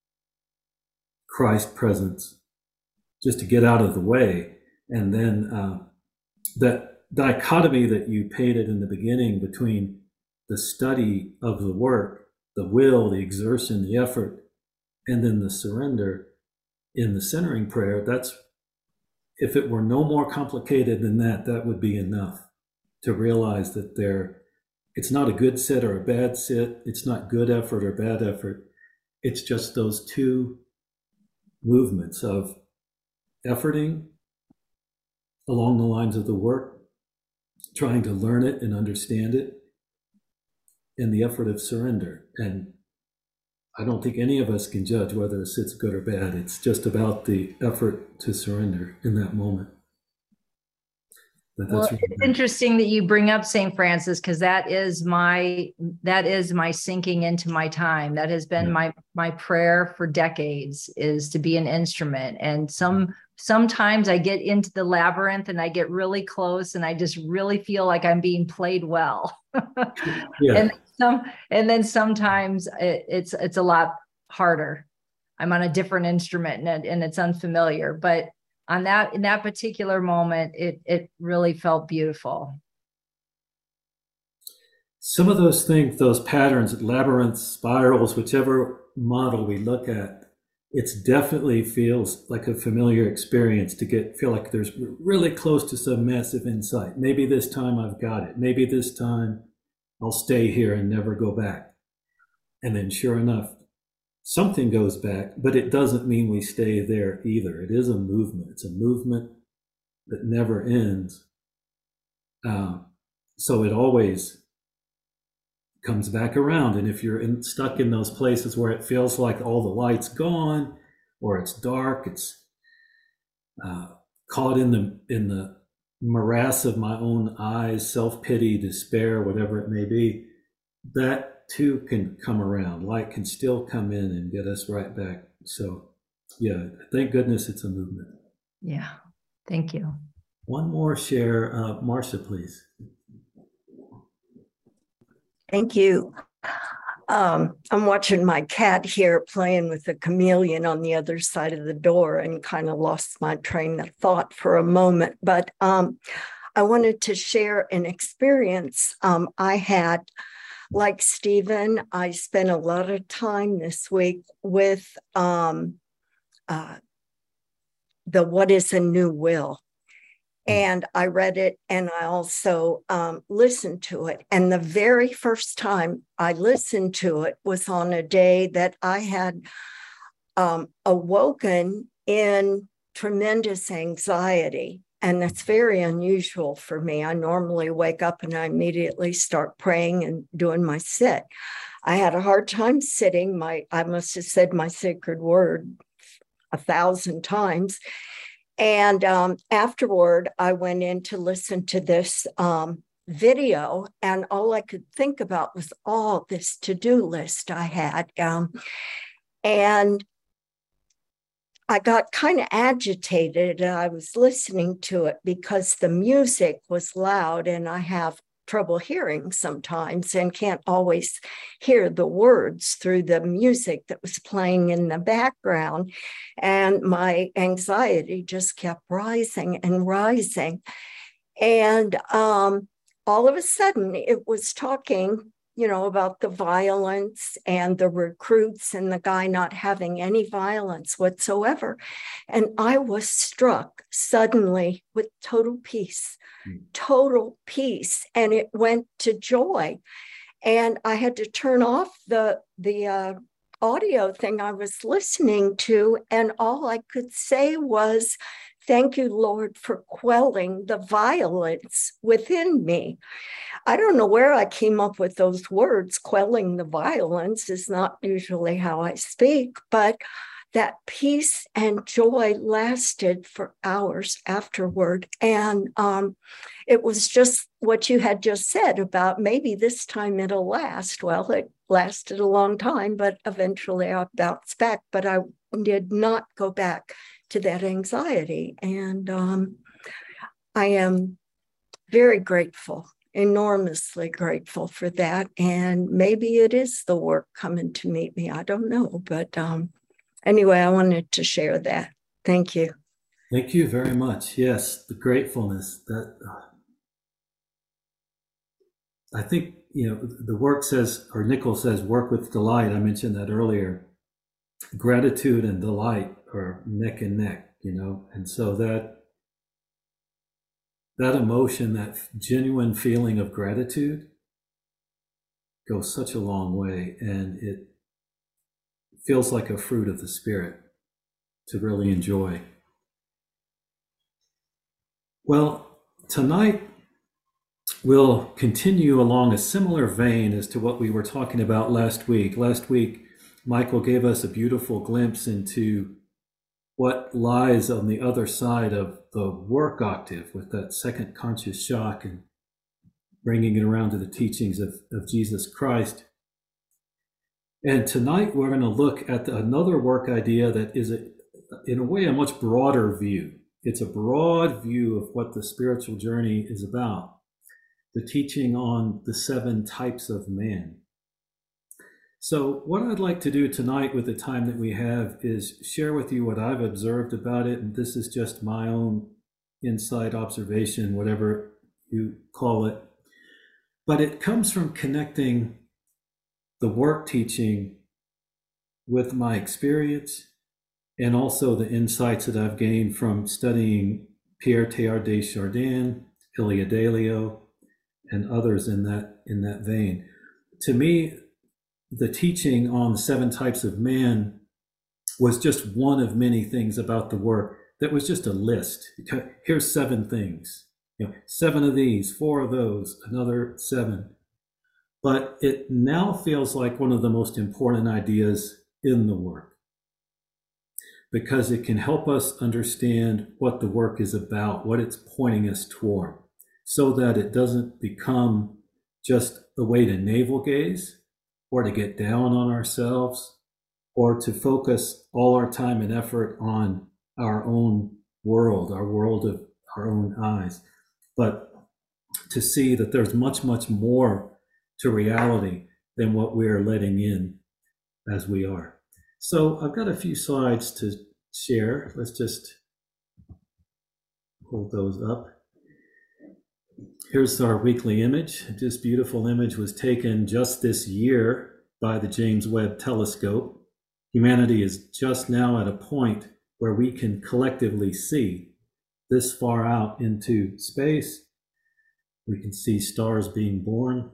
Christ presence, just to get out of the way. And then that dichotomy that you painted in the beginning between the study of the work, the will, the exertion, the effort, and then the surrender in the centering prayer, that's, if it were no more complicated than that, that would be enough to realize that it's not a good sit or a bad sit. It's not good effort or bad effort. It's just those two movements of efforting along the lines of the work, trying to learn it and understand it, and the effort of surrender. And I don't think any of us can judge whether a sit's good or bad. It's just about the effort to surrender in that moment. Well, it's interesting that you bring up St. Francis, because that is my sinking into my time. That has been my prayer for decades, is to be an instrument. And sometimes I get into the labyrinth and I get really close and I just really feel like I'm being played well. Yeah. And then sometimes it's a lot harder. I'm on a different instrument and it's unfamiliar, but in that particular moment, it really felt beautiful. Some of those things, those patterns, labyrinths, spirals, whichever model we look at, it definitely feels like a familiar experience to feel like there's really close to some massive insight. Maybe this time I've got it. Maybe this time I'll stay here and never go back. And then sure enough, something goes back, but it doesn't mean we stay there either. It is a movement. It's a movement that never ends. So it always comes back around. And if you're stuck in those places where it feels like all the light's gone, or it's dark, it's caught in the morass of my own eyes, self-pity, despair, whatever it may be, that too can come around. Light can still come in and get us right back. So yeah, thank goodness it's a movement. Yeah, thank you. One more share, Marcia, please. Thank you. I'm watching my cat here playing with a chameleon on the other side of the door and kind of lost my train of thought for a moment. But I wanted to share an experience I had. Like Stephen, I spent a lot of time this week with the What is a New Will? And I read it and I also listened to it. And the very first time I listened to it was on a day that I had awoken in tremendous anxiety. And that's very unusual for me. I normally wake up and I immediately start praying and doing my sit. I had a hard time sitting. I must have said my sacred word 1,000 times. And afterward, I went in to listen to this video, and all I could think about was all this to-do list I had. And I got kind of agitated. I was listening to it because the music was loud and I have trouble hearing sometimes and can't always hear the words through the music that was playing in the background. And my anxiety just kept rising and rising. And all of a sudden it was talking, about the violence and the recruits and the guy not having any violence whatsoever. And I was struck suddenly with total peace. And it went to joy. And I had to turn off the audio thing I was listening to. And all I could say was, thank you, Lord, for quelling the violence within me. I don't know where I came up with those words. Quelling the violence is not usually how I speak, but that peace and joy lasted for hours afterward. And it was just what you had just said about maybe this time it'll last. Well, it lasted a long time, but eventually I bounced back. But I did not go back to that anxiety. And I am very grateful, enormously grateful for that. And maybe it is the work coming to meet me. I don't know. But anyway, I wanted to share that. Thank you. Thank you very much. Yes, the gratefulness that I think, the work says, or Nichols says, work with delight. I mentioned that earlier. Gratitude and delight are neck and neck, and so that emotion, that genuine feeling of gratitude goes such a long way, and it feels like a fruit of the Spirit to really enjoy. Well, tonight we'll continue along a similar vein as to what we were talking about last week. Last week, Michael gave us a beautiful glimpse into what lies on the other side of the work octave with that second conscious shock and bringing it around to the teachings of Jesus Christ. And tonight we're going to look at another work idea that is, in a way, a much broader view. It's a broad view of what the spiritual journey is about, the teaching on the 7 types of man. So what I'd like to do tonight with the time that we have is share with you what I've observed about it, and this is just my own inside observation, whatever you call it. But it comes from connecting the work teaching with my experience and also the insights that I've gained from studying Pierre Teilhard de Chardin, Ilia Delio, and others in that vein. To me, the teaching on the 7 types of man was just one of many things about the work that was just a list. Here's 7 things, 7 of these, 4 of those, another 7. But it now feels like one of the most important ideas in the work, because it can help us understand what the work is about, what it's pointing us toward, so that it doesn't become just a way to navel gaze or to get down on ourselves or to focus all our time and effort on our own world, our world of our own eyes, but to see that there's much, much more to reality than what we are letting in as we are. So I've got a few slides to share. Let's just hold those up. Here's our weekly image. This beautiful image was taken just this year by the James Webb Telescope. Humanity is just now at a point where we can collectively see this far out into space. We can see stars being born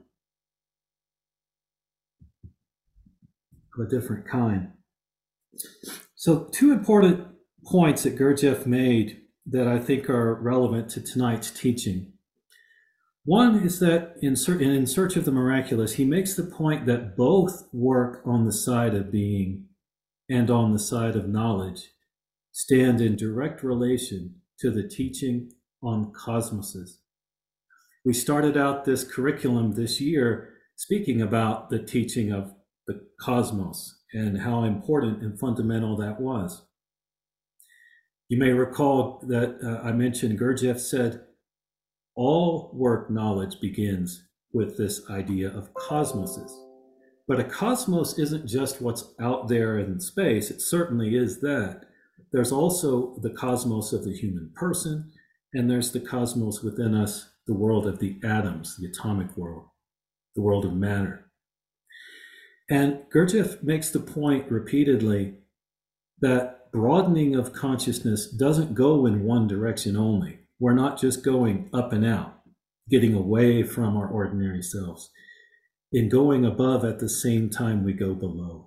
of a different kind. So 2 important points that Gurdjieff made that I think are relevant to tonight's teaching. One is that in Search of the Miraculous, he makes the point that both work on the side of being and on the side of knowledge stand in direct relation to the teaching on cosmoses. We started out this curriculum this year speaking about the teaching of the cosmos and how important and fundamental that was. You may recall that I mentioned Gurdjieff said, all work knowledge begins with this idea of cosmoses. But a cosmos isn't just what's out there in space. It certainly is that. There's also the cosmos of the human person, and there's the cosmos within us, the world of the atoms, the atomic world, the world of matter. And Gurdjieff makes the point repeatedly that broadening of consciousness doesn't go in one direction only. We're not just going up and out, getting away from our ordinary selves. In going above, at the same time, we go below.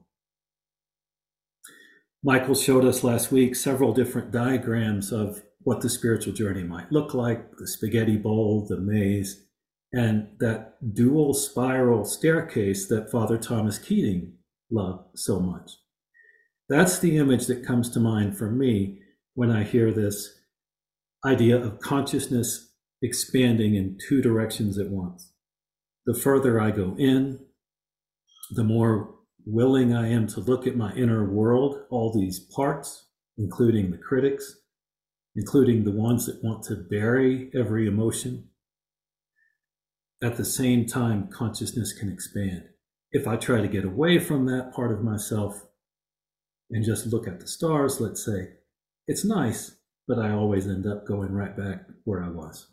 Michael showed us last week several different diagrams of what the spiritual journey might look like, the spaghetti bowl, the maze, and that dual spiral staircase that Father Thomas Keating loved so much. That's the image that comes to mind for me when I hear this idea of consciousness expanding in 2 directions at once. The further I go in, the more willing I am to look at my inner world, all these parts, including the critics, including the ones that want to bury every emotion. At the same time, consciousness can expand. If I try to get away from that part of myself and just look at the stars, let's say, it's nice, but I always end up going right back where I was.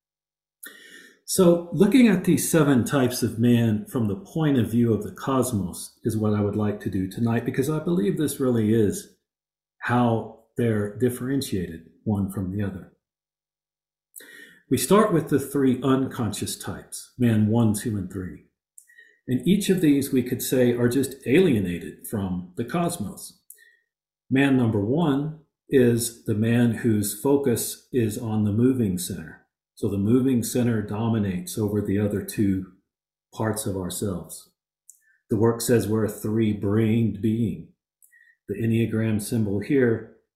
So looking at these 7 types of man from the point of view of the cosmos is what I would like to do tonight, because I believe this really is how they're differentiated one from the other. We start with the 3 unconscious types, man 1, 2, and 3. And each of these we could say are just alienated from the cosmos. Man number 1 is the man whose focus is on the moving center. So the moving center dominates over the other 2 parts of ourselves. The work says we're a 3-brained being. The Enneagram symbol here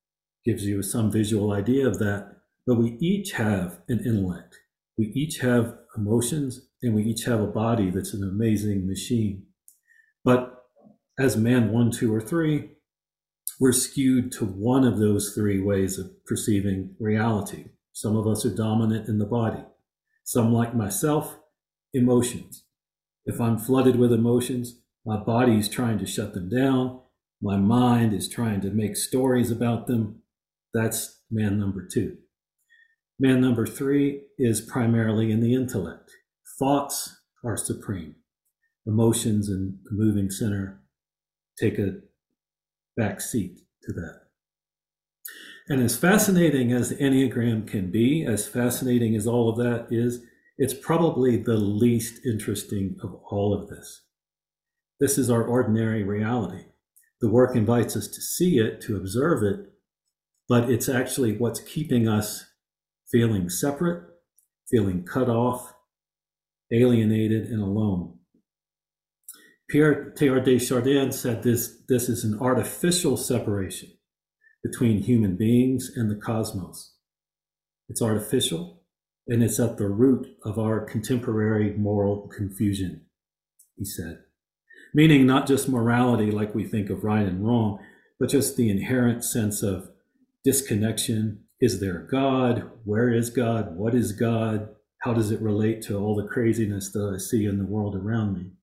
gives you some visual idea of that. But we each have an intellect. We each have emotions, and we each have a body that's an amazing machine. But as man 1, 2, or 3, we're skewed to one of those 3 ways of perceiving reality. Some of us are dominant in the body. Some, like myself, emotions. If I'm flooded with emotions, my body is trying to shut them down. My mind is trying to make stories about them. That's man number 2. Man number 3 is primarily in the intellect. Thoughts are supreme. Emotions and the moving center take a back seat to that. And as fascinating as the Enneagram can be, as fascinating as all of that is, it's probably the least interesting of all of this. This is our ordinary reality. The work invites us to see it, to observe it, but it's actually what's keeping us feeling separate, feeling cut off, alienated, and alone. Pierre Teilhard de Chardin said this is an artificial separation between human beings and the cosmos. It's artificial, and it's at the root of our contemporary moral confusion, he said. Meaning not just morality like we think of right and wrong, but just the inherent sense of disconnection. Is there a God? Where is God? What is God? How does it relate to all the craziness that I see in the world around me?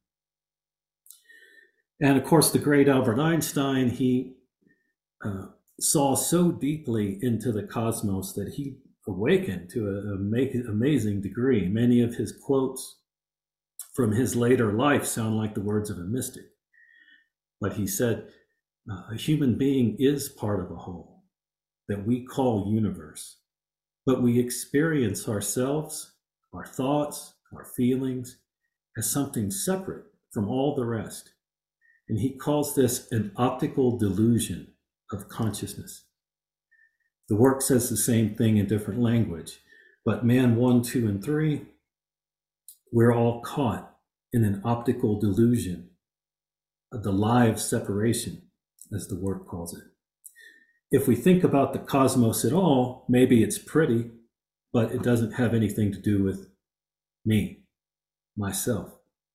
And of course, the great Albert Einstein, he saw so deeply into the cosmos that he awakened to an amazing degree. Many of his quotes from his later life sound like the words of a mystic. But he said, a human being is part of a whole that we call universe. But we experience ourselves, our thoughts, our feelings, as something separate from all the rest. And he calls this an optical delusion of consciousness. The work says the same thing in different language, but man 1, 2, and 3, we're all caught in an optical delusion of the live separation, as the work calls it. If we think about the cosmos at all, maybe it's pretty, but it doesn't have anything to do with me, myself.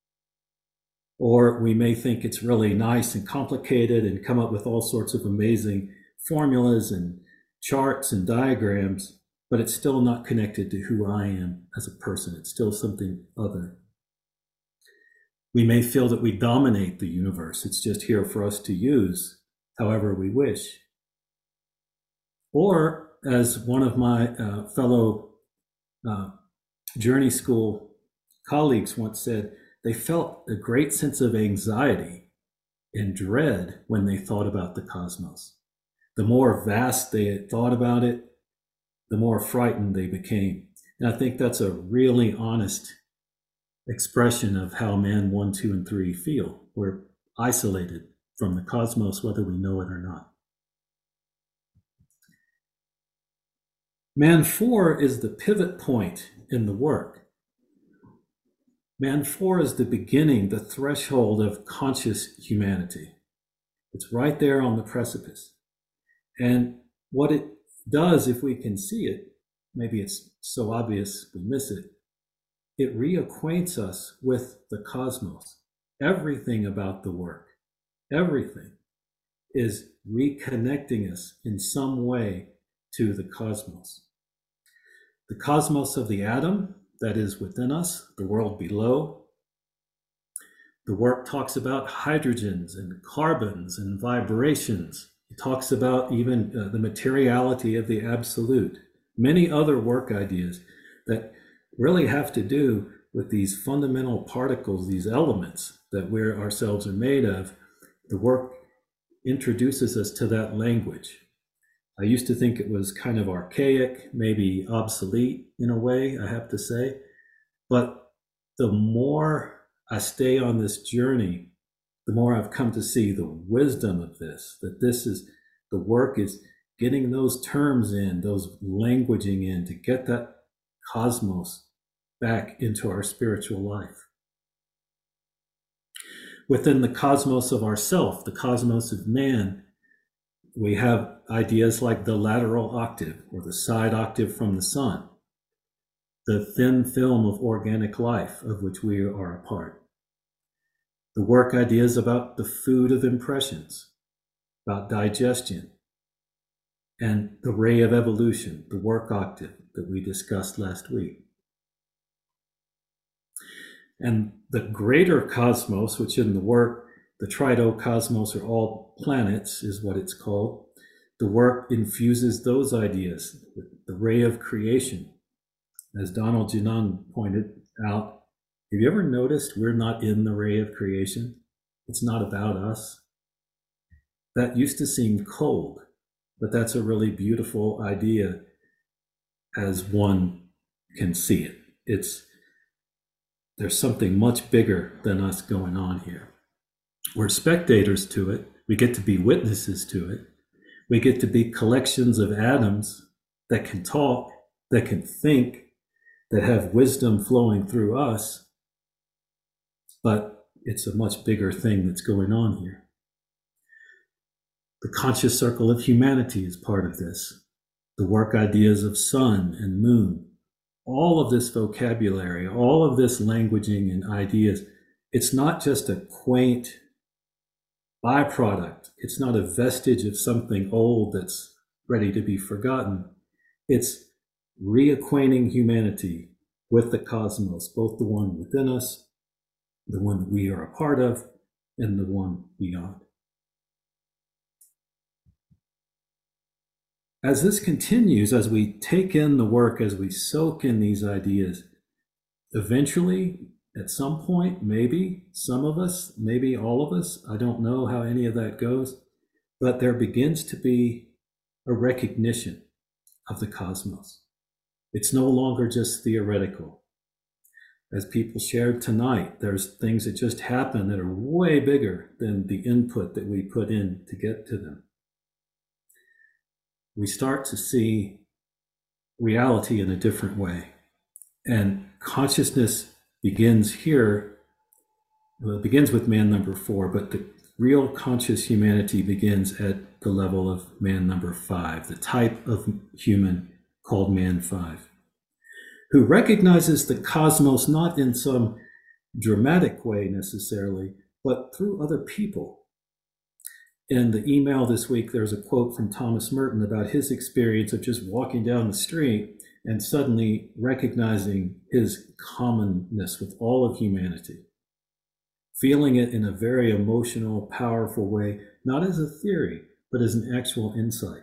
Or we may think it's really nice and complicated and come up with all sorts of amazing formulas and charts and diagrams, but it's still not connected to who I am as a person. It's still something other. We may feel that we dominate the universe. It's just here for us to use however we wish. Or, as one of my fellow Journey School colleagues once said, they felt a great sense of anxiety and dread when they thought about the cosmos. The more vast they had thought about it, the more frightened they became. And I think that's a really honest expression of how man 1, 2, and 3 feel. We're isolated from the cosmos, whether we know it or not. Man 4 is the pivot point in the work. Man 4 is the beginning, the threshold of conscious humanity. It's right there on the precipice. And what it does, if we can see it, maybe it's so obvious we miss it, it reacquaints us with the cosmos. Everything about the work, everything is reconnecting us in some way to the cosmos. The cosmos of the atom, that is within us, the world below. The work talks about hydrogens and carbons and vibrations. It talks about even the materiality of the absolute. Many other work ideas that really have to do with these fundamental particles, these elements that we ourselves are made of. The work introduces us to that language. I used to think it was kind of archaic, maybe obsolete in a way, I have to say. But the more I stay on this journey, the more I've come to see the wisdom of this, that this is, the work is getting those terms in, those languaging in to get that cosmos back into our spiritual life. Within the cosmos of ourself, the cosmos of man, We have ideas like the lateral octave or the side octave from the sun, the thin film of organic life of which we are a part. The work ideas about the food of impressions, about digestion, and the ray of evolution, the work octave that we discussed last week. And the greater cosmos, which in the work, the tridocosmos, or all planets is what it's called. The work infuses those ideas, the ray of creation. As Donald Junan pointed out, have you ever noticed we're not in the ray of creation? It's not about us. That used to seem cold, but that's a really beautiful idea as one can see it. There's something much bigger than us going on here. We're spectators to it. We get to be witnesses to it. We get to be collections of atoms that can talk, that can think, that have wisdom flowing through us. But it's a much bigger thing that's going on here. The conscious circle of humanity is part of this. The work ideas of sun and moon, all of this vocabulary, all of this languaging and ideas, it's not just a quaint byproduct. It's not a vestige of something old that's ready to be forgotten. It's reacquainting humanity with the cosmos, both the one within us, the one that we are a part of, and the one beyond. As this continues, as we take in the work, as we soak in these ideas, eventually, at some point, maybe some of us, maybe all of us, I don't know how any of that goes, but there begins to be a recognition of the cosmos. It's no longer just theoretical. As people shared tonight, there's things that just happen that are way bigger than the input that we put in to get to them. We start to see reality in a different way. And consciousness begins here. Well, it begins with man number 4, but the real conscious humanity begins at the level of man number 5, the type of human called man 5, who recognizes the cosmos not in some dramatic way necessarily, but through other people. In the email this week, there's a quote from Thomas Merton about his experience of just walking down the street and suddenly recognizing his commonness with all of humanity, feeling it in a very emotional, powerful way, not as a theory, but as an actual insight.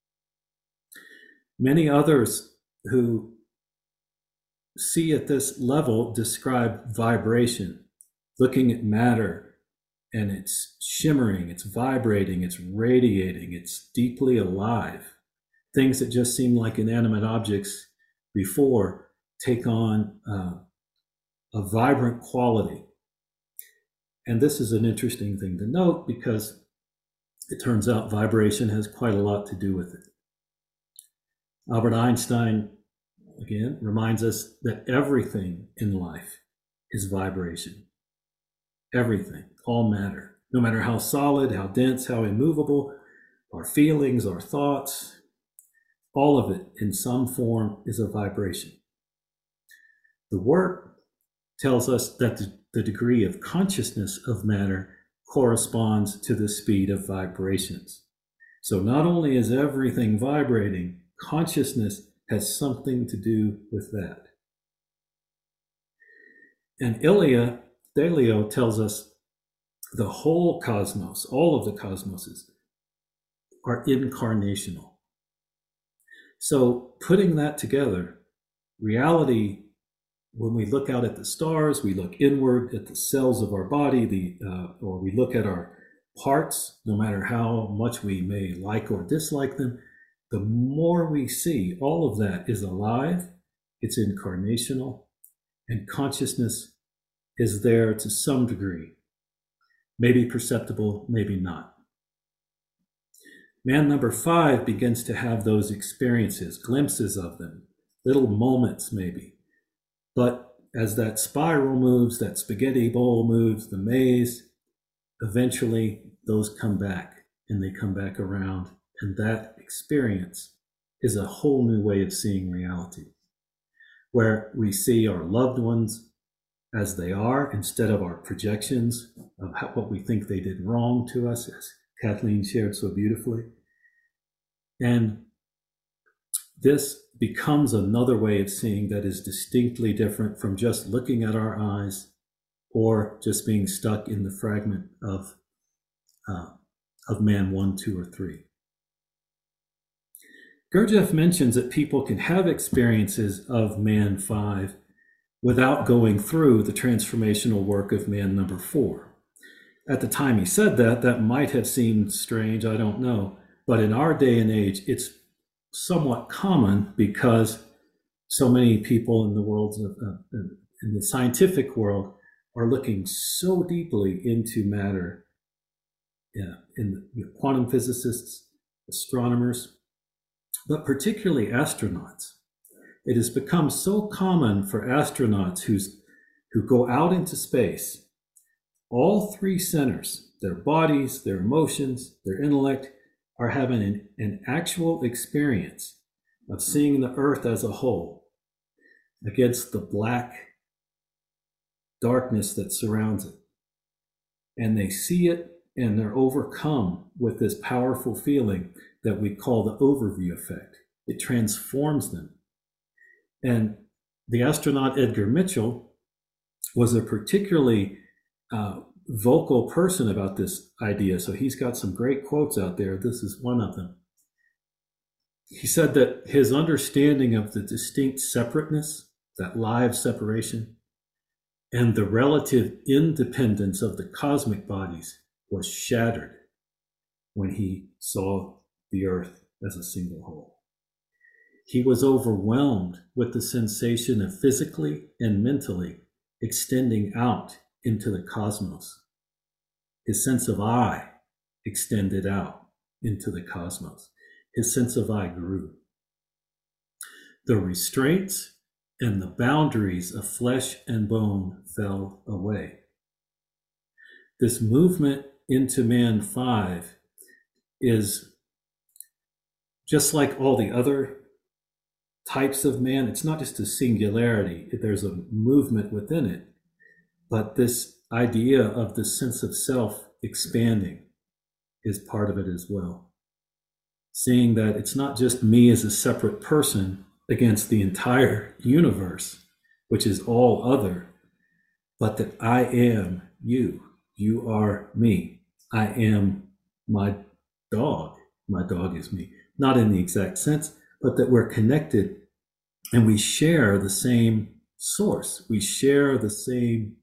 Many others who see at this level describe vibration, looking at matter, and it's shimmering, it's vibrating, it's radiating, it's deeply alive. Things that just seem like inanimate objects before take on a vibrant quality. And this is an interesting thing to note because it turns out vibration has quite a lot to do with it. Albert Einstein, again, reminds us that everything in life is vibration. Everything, all matter, no matter how solid, how dense, how immovable, our feelings, our thoughts, all of it in some form is a vibration. The work tells us that the degree of consciousness of matter corresponds to the speed of vibrations. So not only is everything vibrating, consciousness has something to do with that. And Ilia Delio tells us the whole cosmos, all of the cosmoses, are incarnational. So putting that together, reality, when we look out at the stars, we look inward at the cells of our body, or we look at our parts, no matter how much we may like or dislike them, the more we see all of that is alive, it's incarnational, and consciousness is there to some degree, maybe perceptible, maybe not. Man number 5 begins to have those experiences, glimpses of them, little moments maybe. But as that spiral moves, that spaghetti bowl moves, the maze, eventually those come back and they come back around And that experience is a whole new way of seeing reality, where we see our loved ones as they are instead of our projections of what we think they did wrong to us, as Kathleen shared so beautifully. And this becomes another way of seeing that is distinctly different from just looking at our eyes or just being stuck in the fragment of man 1, 2, or 3. Gurdjieff mentions that people can have experiences of man 5 without going through the transformational work of man number 4. At the time he said that, that might have seemed strange, I don't know. But in our day and age, it's somewhat common because so many people in the world, in the scientific world, are looking so deeply into matter. In the quantum physicists, astronomers, but particularly astronauts. It has become so common for astronauts who go out into space. All three centers, their bodies, their emotions, their intellect, are having an actual experience of seeing the Earth as a whole against the black darkness that surrounds it. And they see it and they're overcome with this powerful feeling that we call the overview effect. It transforms them. And the astronaut Edgar Mitchell was a particularly vocal person about this idea. So he's got some great quotes out there. This is one of them. He said that his understanding of the distinct separateness, that live separation, and the relative independence of the cosmic bodies was shattered when he saw the Earth as a single whole. He was overwhelmed with the sensation of physically and mentally extending out into the cosmos. His sense of I extended out into the cosmos. His sense of I grew. The restraints and the boundaries of flesh and bone fell away. This movement into man 5 is just like all the other types of man. It's not just a singularity, there's a movement within it. But this idea of the sense of self expanding is part of it as well. Seeing that it's not just me as a separate person against the entire universe, which is all other, but that I am you. You are me. I am my dog is me. Not in the exact sense, but that we're connected and we share the same source. We share the same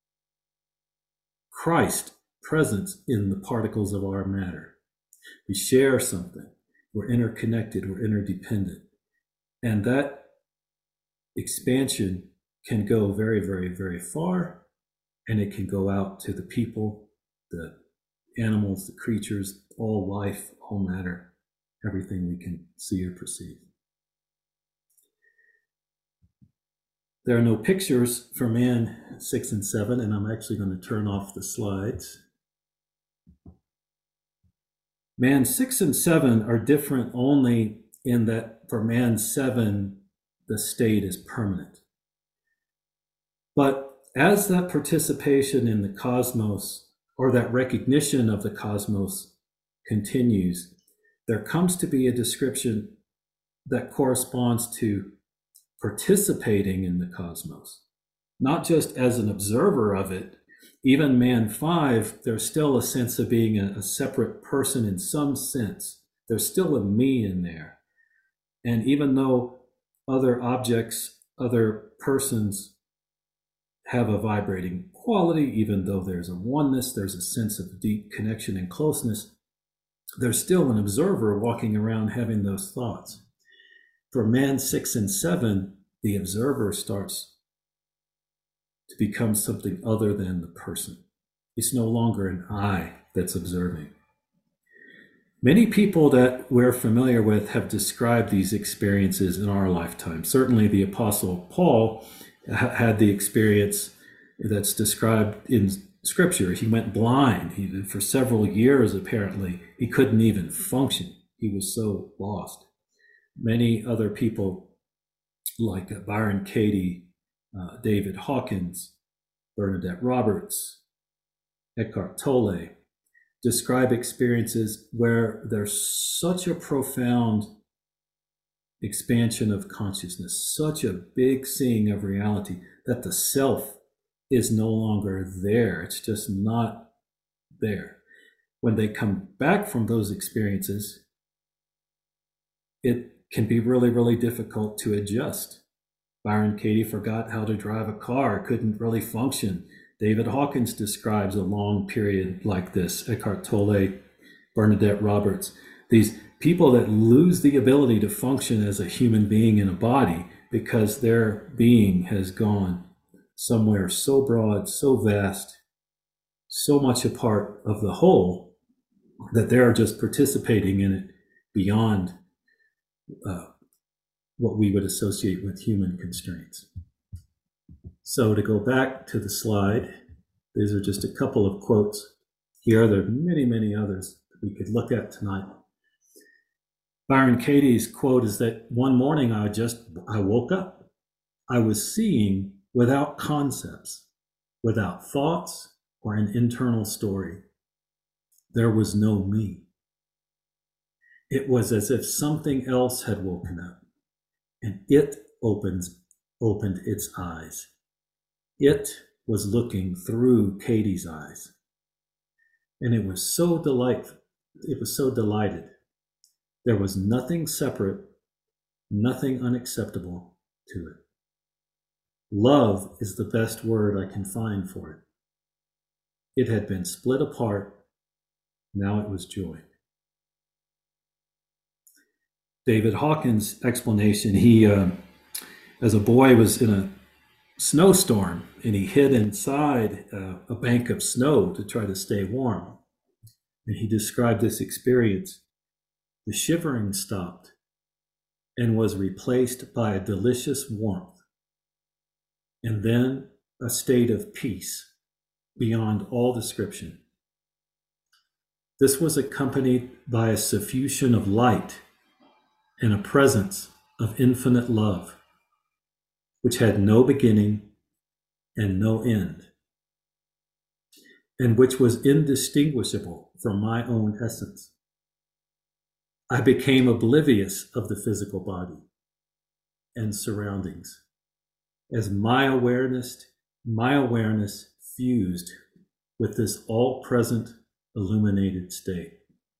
Christ presence in the particles of our matter. We share something. We're interconnected. We're interdependent. And that expansion can go very, very, very far. And it can go out to the people, the animals, the creatures, all life, all matter, everything we can see or perceive. There are no pictures for man 6 and 7, and I'm actually going to turn off the slides. Man 6 and 7 are different only in that for man 7, the state is permanent. But as that participation in the cosmos, or that recognition of the cosmos continues, there comes to be a description that corresponds to participating in the cosmos, not just as an observer of it. Even man 5, there's still a sense of being a separate person in some sense. There's still a me in there. And even though other objects, other persons have a vibrating quality, even though there's a oneness, there's a sense of deep connection and closeness, there's still an observer walking around having those thoughts. For man 6 and 7, the observer starts to become something other than the person. It's no longer an I that's observing. Many people that we're familiar with have described these experiences in our lifetime. Certainly the Apostle Paul had the experience that's described in Scripture. He went blind. For several years, apparently, he couldn't even function. He was so lost. Many other people like Byron Katie, David Hawkins, Bernadette Roberts, Eckhart Tolle describe experiences where there's such a profound expansion of consciousness, such a big seeing of reality that the self is no longer there. It's just not there. When they come back from those experiences, it can be really, really difficult to adjust. Byron Katie forgot how to drive a car, couldn't really function. David Hawkins describes a long period like this. Eckhart Tolle, Bernadette Roberts, these people that lose the ability to function as a human being in a body because their being has gone somewhere so broad, so vast, so much a part of the whole that they're just participating in it beyond what we would associate with human constraints. So to go back to the slide, these are just a couple of quotes. Here there are many, many others that we could look at tonight. Byron Katie's quote is that one morning I woke up. I was seeing without concepts, without thoughts or an internal story. There was no me. It was as if something else had woken up, and it opened its eyes. It was looking through Katie's eyes, and it was so delightful. It was so delighted. There was nothing separate, nothing unacceptable to it. Love is the best word I can find for it. It had been split apart. Now it was joy. David Hawkins' explanation, he, as a boy, was in a snowstorm and he hid inside a bank of snow to try to stay warm. And he described this experience. The shivering stopped and was replaced by a delicious warmth, and then a state of peace beyond all description. This was accompanied by a suffusion of light and a presence of infinite love, which had no beginning and no end, and which was indistinguishable from my own essence. I became oblivious of the physical body and surroundings as my awareness fused with this all-present illuminated state.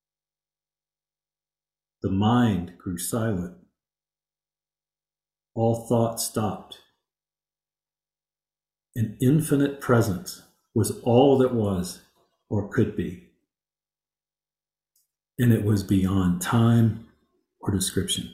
The mind grew silent. All thought stopped. An infinite presence was all that was or could be. And it was beyond time or description.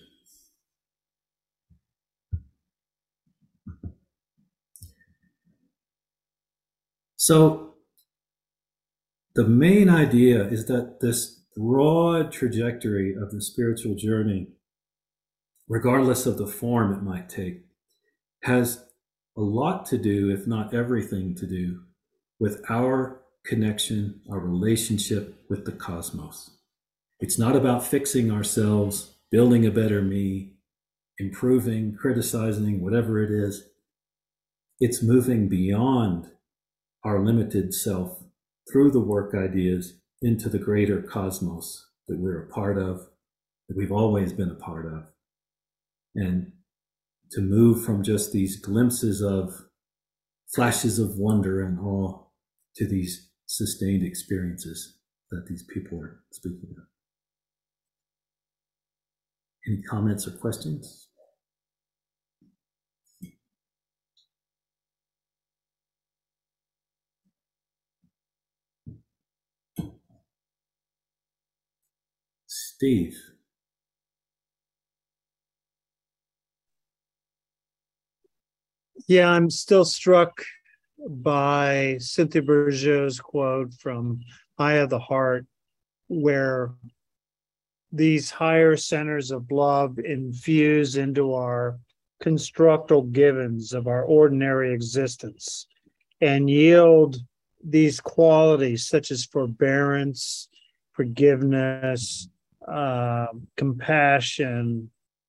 So the main idea is that this broad trajectory of the spiritual journey, regardless of the form it might take, has a lot to do, if not everything to do, with our connection, our relationship with the cosmos. It's not about fixing ourselves, building a better me, improving, criticizing, whatever it is. It's moving beyond our limited self through the work ideas into the greater cosmos that we're a part of, that we've always been a part of. And to move from just these glimpses of flashes of wonder and awe to these sustained experiences that these people are speaking of. Any comments or questions? Steve. Yeah, I'm still struck by Cynthia Bourgeault's quote from Eye of the Heart, where these higher centers of love infuse into our constructal givens of our ordinary existence and yield these qualities such as forbearance, forgiveness, compassion.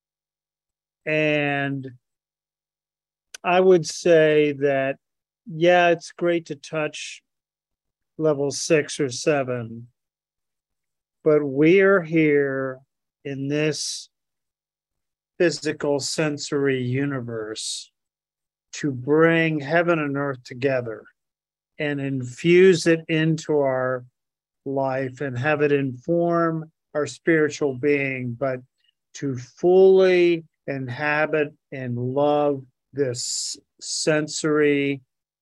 And I would say that, yeah, it's great to touch level 6 or 7, but we are here in this physical sensory universe to bring heaven and earth together and infuse it into our life and have it inform our spiritual being, but to fully inhabit and love this sensory,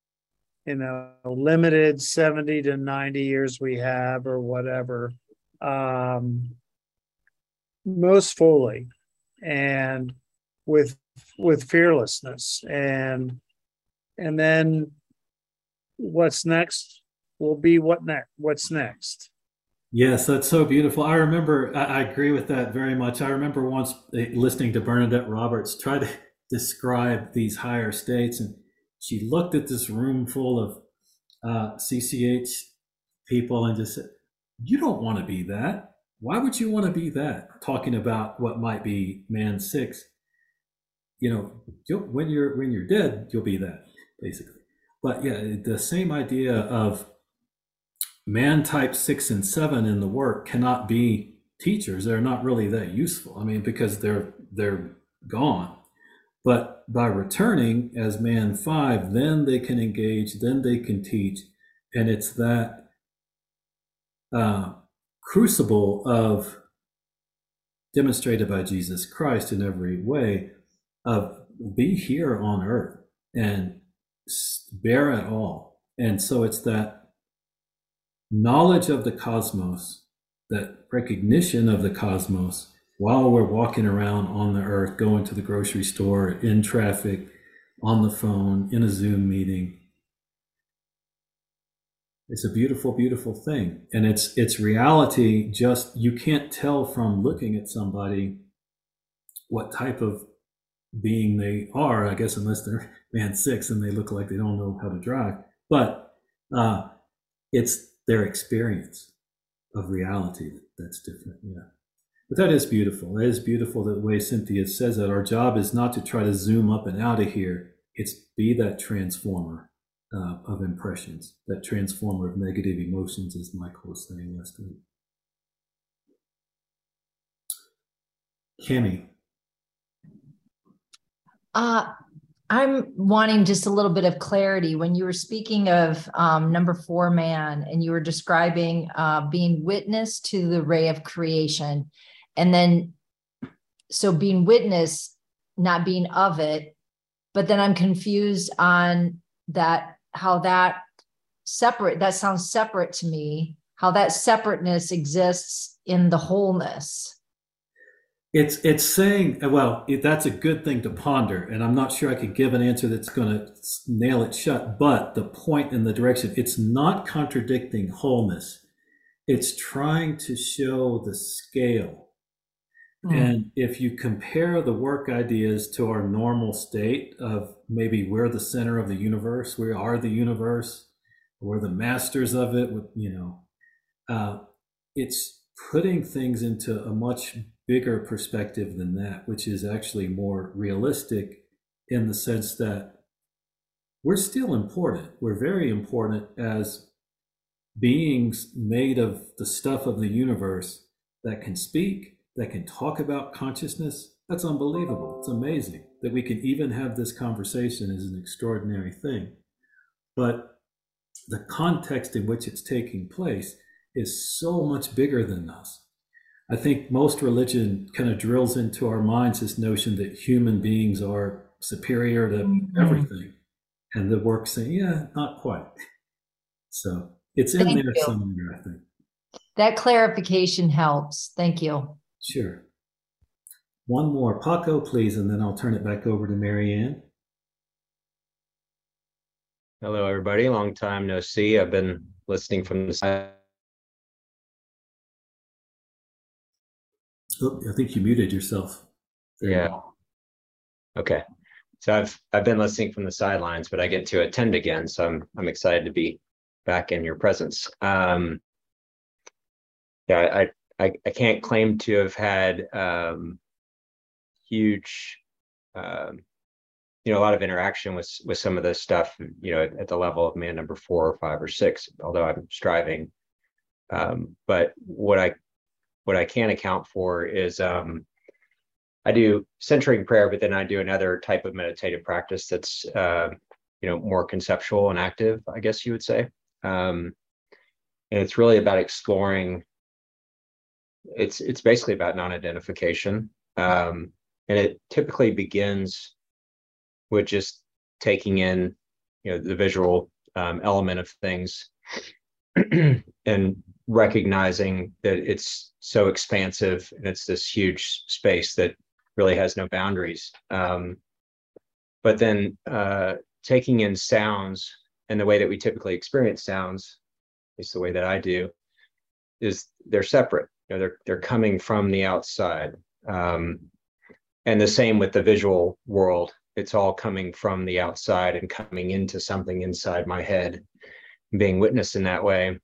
limited 70 to 90 years we have or whatever, most fully and with fearlessness. And then what's next will be what's next. Yes, that's so beautiful. I remember, I agree with that very much. I remember once listening to Bernadette Roberts try to describe these higher states, and she looked at this room full of CCH people and just said, "You don't want to be that. Why would you want to be that?" Talking about what might be man 6. When you're dead, you'll be that, basically. But yeah, the same idea of man type 6 and 7 in the work cannot be teachers. They're not really that useful. I mean, because they're gone. But by returning as man 5, then they can engage, then they can teach. And it's that crucible of demonstrated by Jesus Christ in every way of be here on earth and bear it all. And so it's that knowledge of the cosmos, that recognition of the cosmos while we're walking around on the earth, going to the grocery store, in traffic, on the phone, in a Zoom meeting. It's a beautiful, beautiful thing. And it's reality. Just, you can't tell from looking at somebody what type of being they are, I guess, unless they're man 6 and they look like they don't know how to drive. But it's their experience of reality that's different. Yeah. But that is beautiful. It is beautiful the way Cynthia says that our job is not to try to zoom up and out of here. It's be that transformer of impressions, that transformer of negative emotions, as Michael was saying last week. Cami. I'm wanting just a little bit of clarity. When you were speaking of number 4 man, and you were describing being witness to the ray of creation, and then so being witness, not being of it, but then I'm confused on that, how that sounds separate to me, how that separateness exists in the wholeness. It's saying, well, that's a good thing to ponder, and I'm not sure I could give an answer that's going to nail it shut, but the point and the direction, it's not contradicting wholeness. It's trying to show the scale. And if you compare the work ideas to our normal state of maybe we're the center of the universe, we are the universe, we're the masters of it, it's putting things into a much bigger perspective than that, which is actually more realistic in the sense that we're still important. We're very important as beings made of the stuff of the universe that can speak, that can talk about consciousness. That's unbelievable. It's amazing that we can even have this conversation is an extraordinary thing. But the context in which it's taking place is so much bigger than us. I think most religion kind of drills into our minds this notion that human beings are superior to everything. And the work saying, yeah, not quite. So it's in there somewhere, I think. That clarification helps. Thank you. Sure. One more. Paco, please, and then I'll turn it back over to Marianne. Hello, everybody. Long time no see. I've been listening from the side. Oh, I think you muted yourself. Yeah. Okay. So I've been listening from the sidelines, but I get to attend again, so I'm excited to be back in your presence. Yeah, I can't claim to have had huge, a lot of interaction with some of this stuff, at the level of man number 4 or 5 or 6, although I'm striving. But what I can account for is I do centering prayer, but then I do another type of meditative practice that's more conceptual and active, I guess you would say. And it's really about exploring. It's basically about non-identification, and it typically begins with just taking in, the visual element of things, and recognizing that it's so expansive and it's this huge space that really has no boundaries. But then taking in sounds, and the way that we typically experience sounds, at least the way that I do, is they're separate. They're coming from the outside. And the same with the visual world. It's all coming from the outside and coming into something inside my head, being witnessed in that way.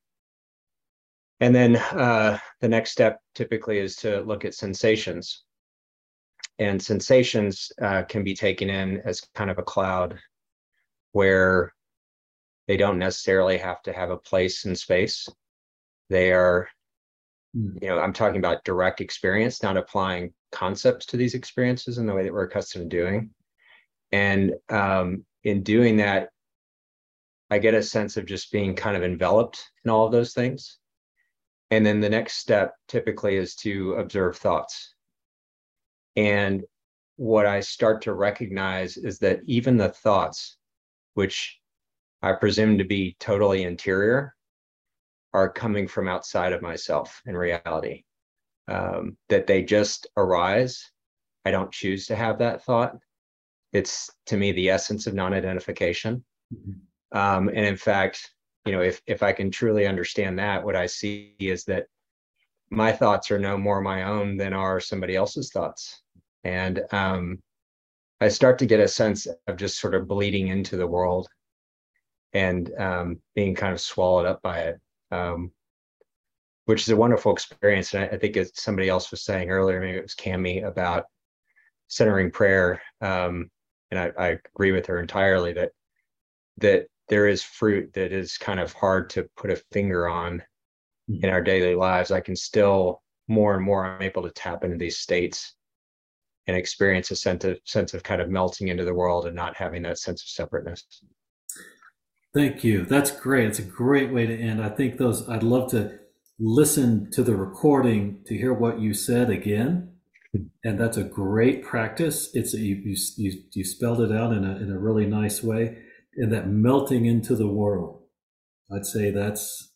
And then the next step typically is to look at sensations. And sensations can be taken in as kind of a cloud, where they don't necessarily have to have a place in space. They are, I'm talking about direct experience, not applying concepts to these experiences in the way that we're accustomed to doing. And in doing that, I get a sense of just being kind of enveloped in all of those things. And then the next step typically is to observe thoughts. And what I start to recognize is that even the thoughts, which I presume to be totally interior, are coming from outside of myself in reality. That they just arise. I don't choose to have that thought. It's, to me, the essence of non-identification. And in fact, if I can truly understand that, what I see is that my thoughts are no more my own than are somebody else's thoughts. And I start to get a sense of just sort of bleeding into the world and being kind of swallowed up by it, which is a wonderful experience. And I think as somebody else was saying earlier, maybe it was Cami, about centering prayer. And I agree with her entirely that there is fruit that is kind of hard to put a finger on in our daily lives. I can still, more and more, I'm able to tap into these states and experience a sense of kind of melting into the world and not having that sense of separateness. Thank you. That's great. It's a great way to end. I think I'd love to listen to the recording to hear what you said again. And that's a great practice. It's you spelled it out in a really nice way. And that melting into the world, I'd say that's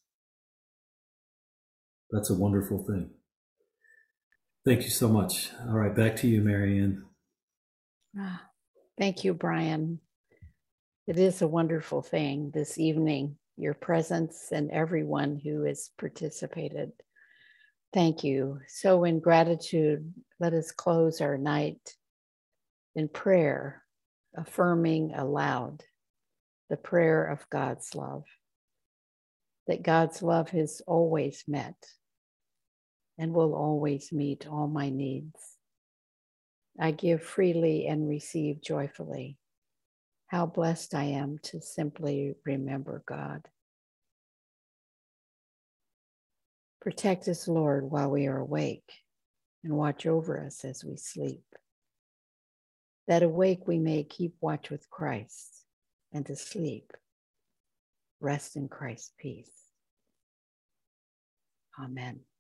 a wonderful thing. Thank you so much. All right, back to you, Marianne. Thank you, Brian. It is a wonderful thing this evening, your presence and everyone who has participated. Thank you. So in gratitude, let us close our night in prayer, affirming aloud the prayer of God's love, that God's love has always met and will always meet all my needs. I give freely and receive joyfully. How blessed I am to simply remember God. Protect us, Lord, while we are awake, and watch over us as we sleep. That awake we may keep watch with Christ, and asleep, rest in Christ's peace. Amen.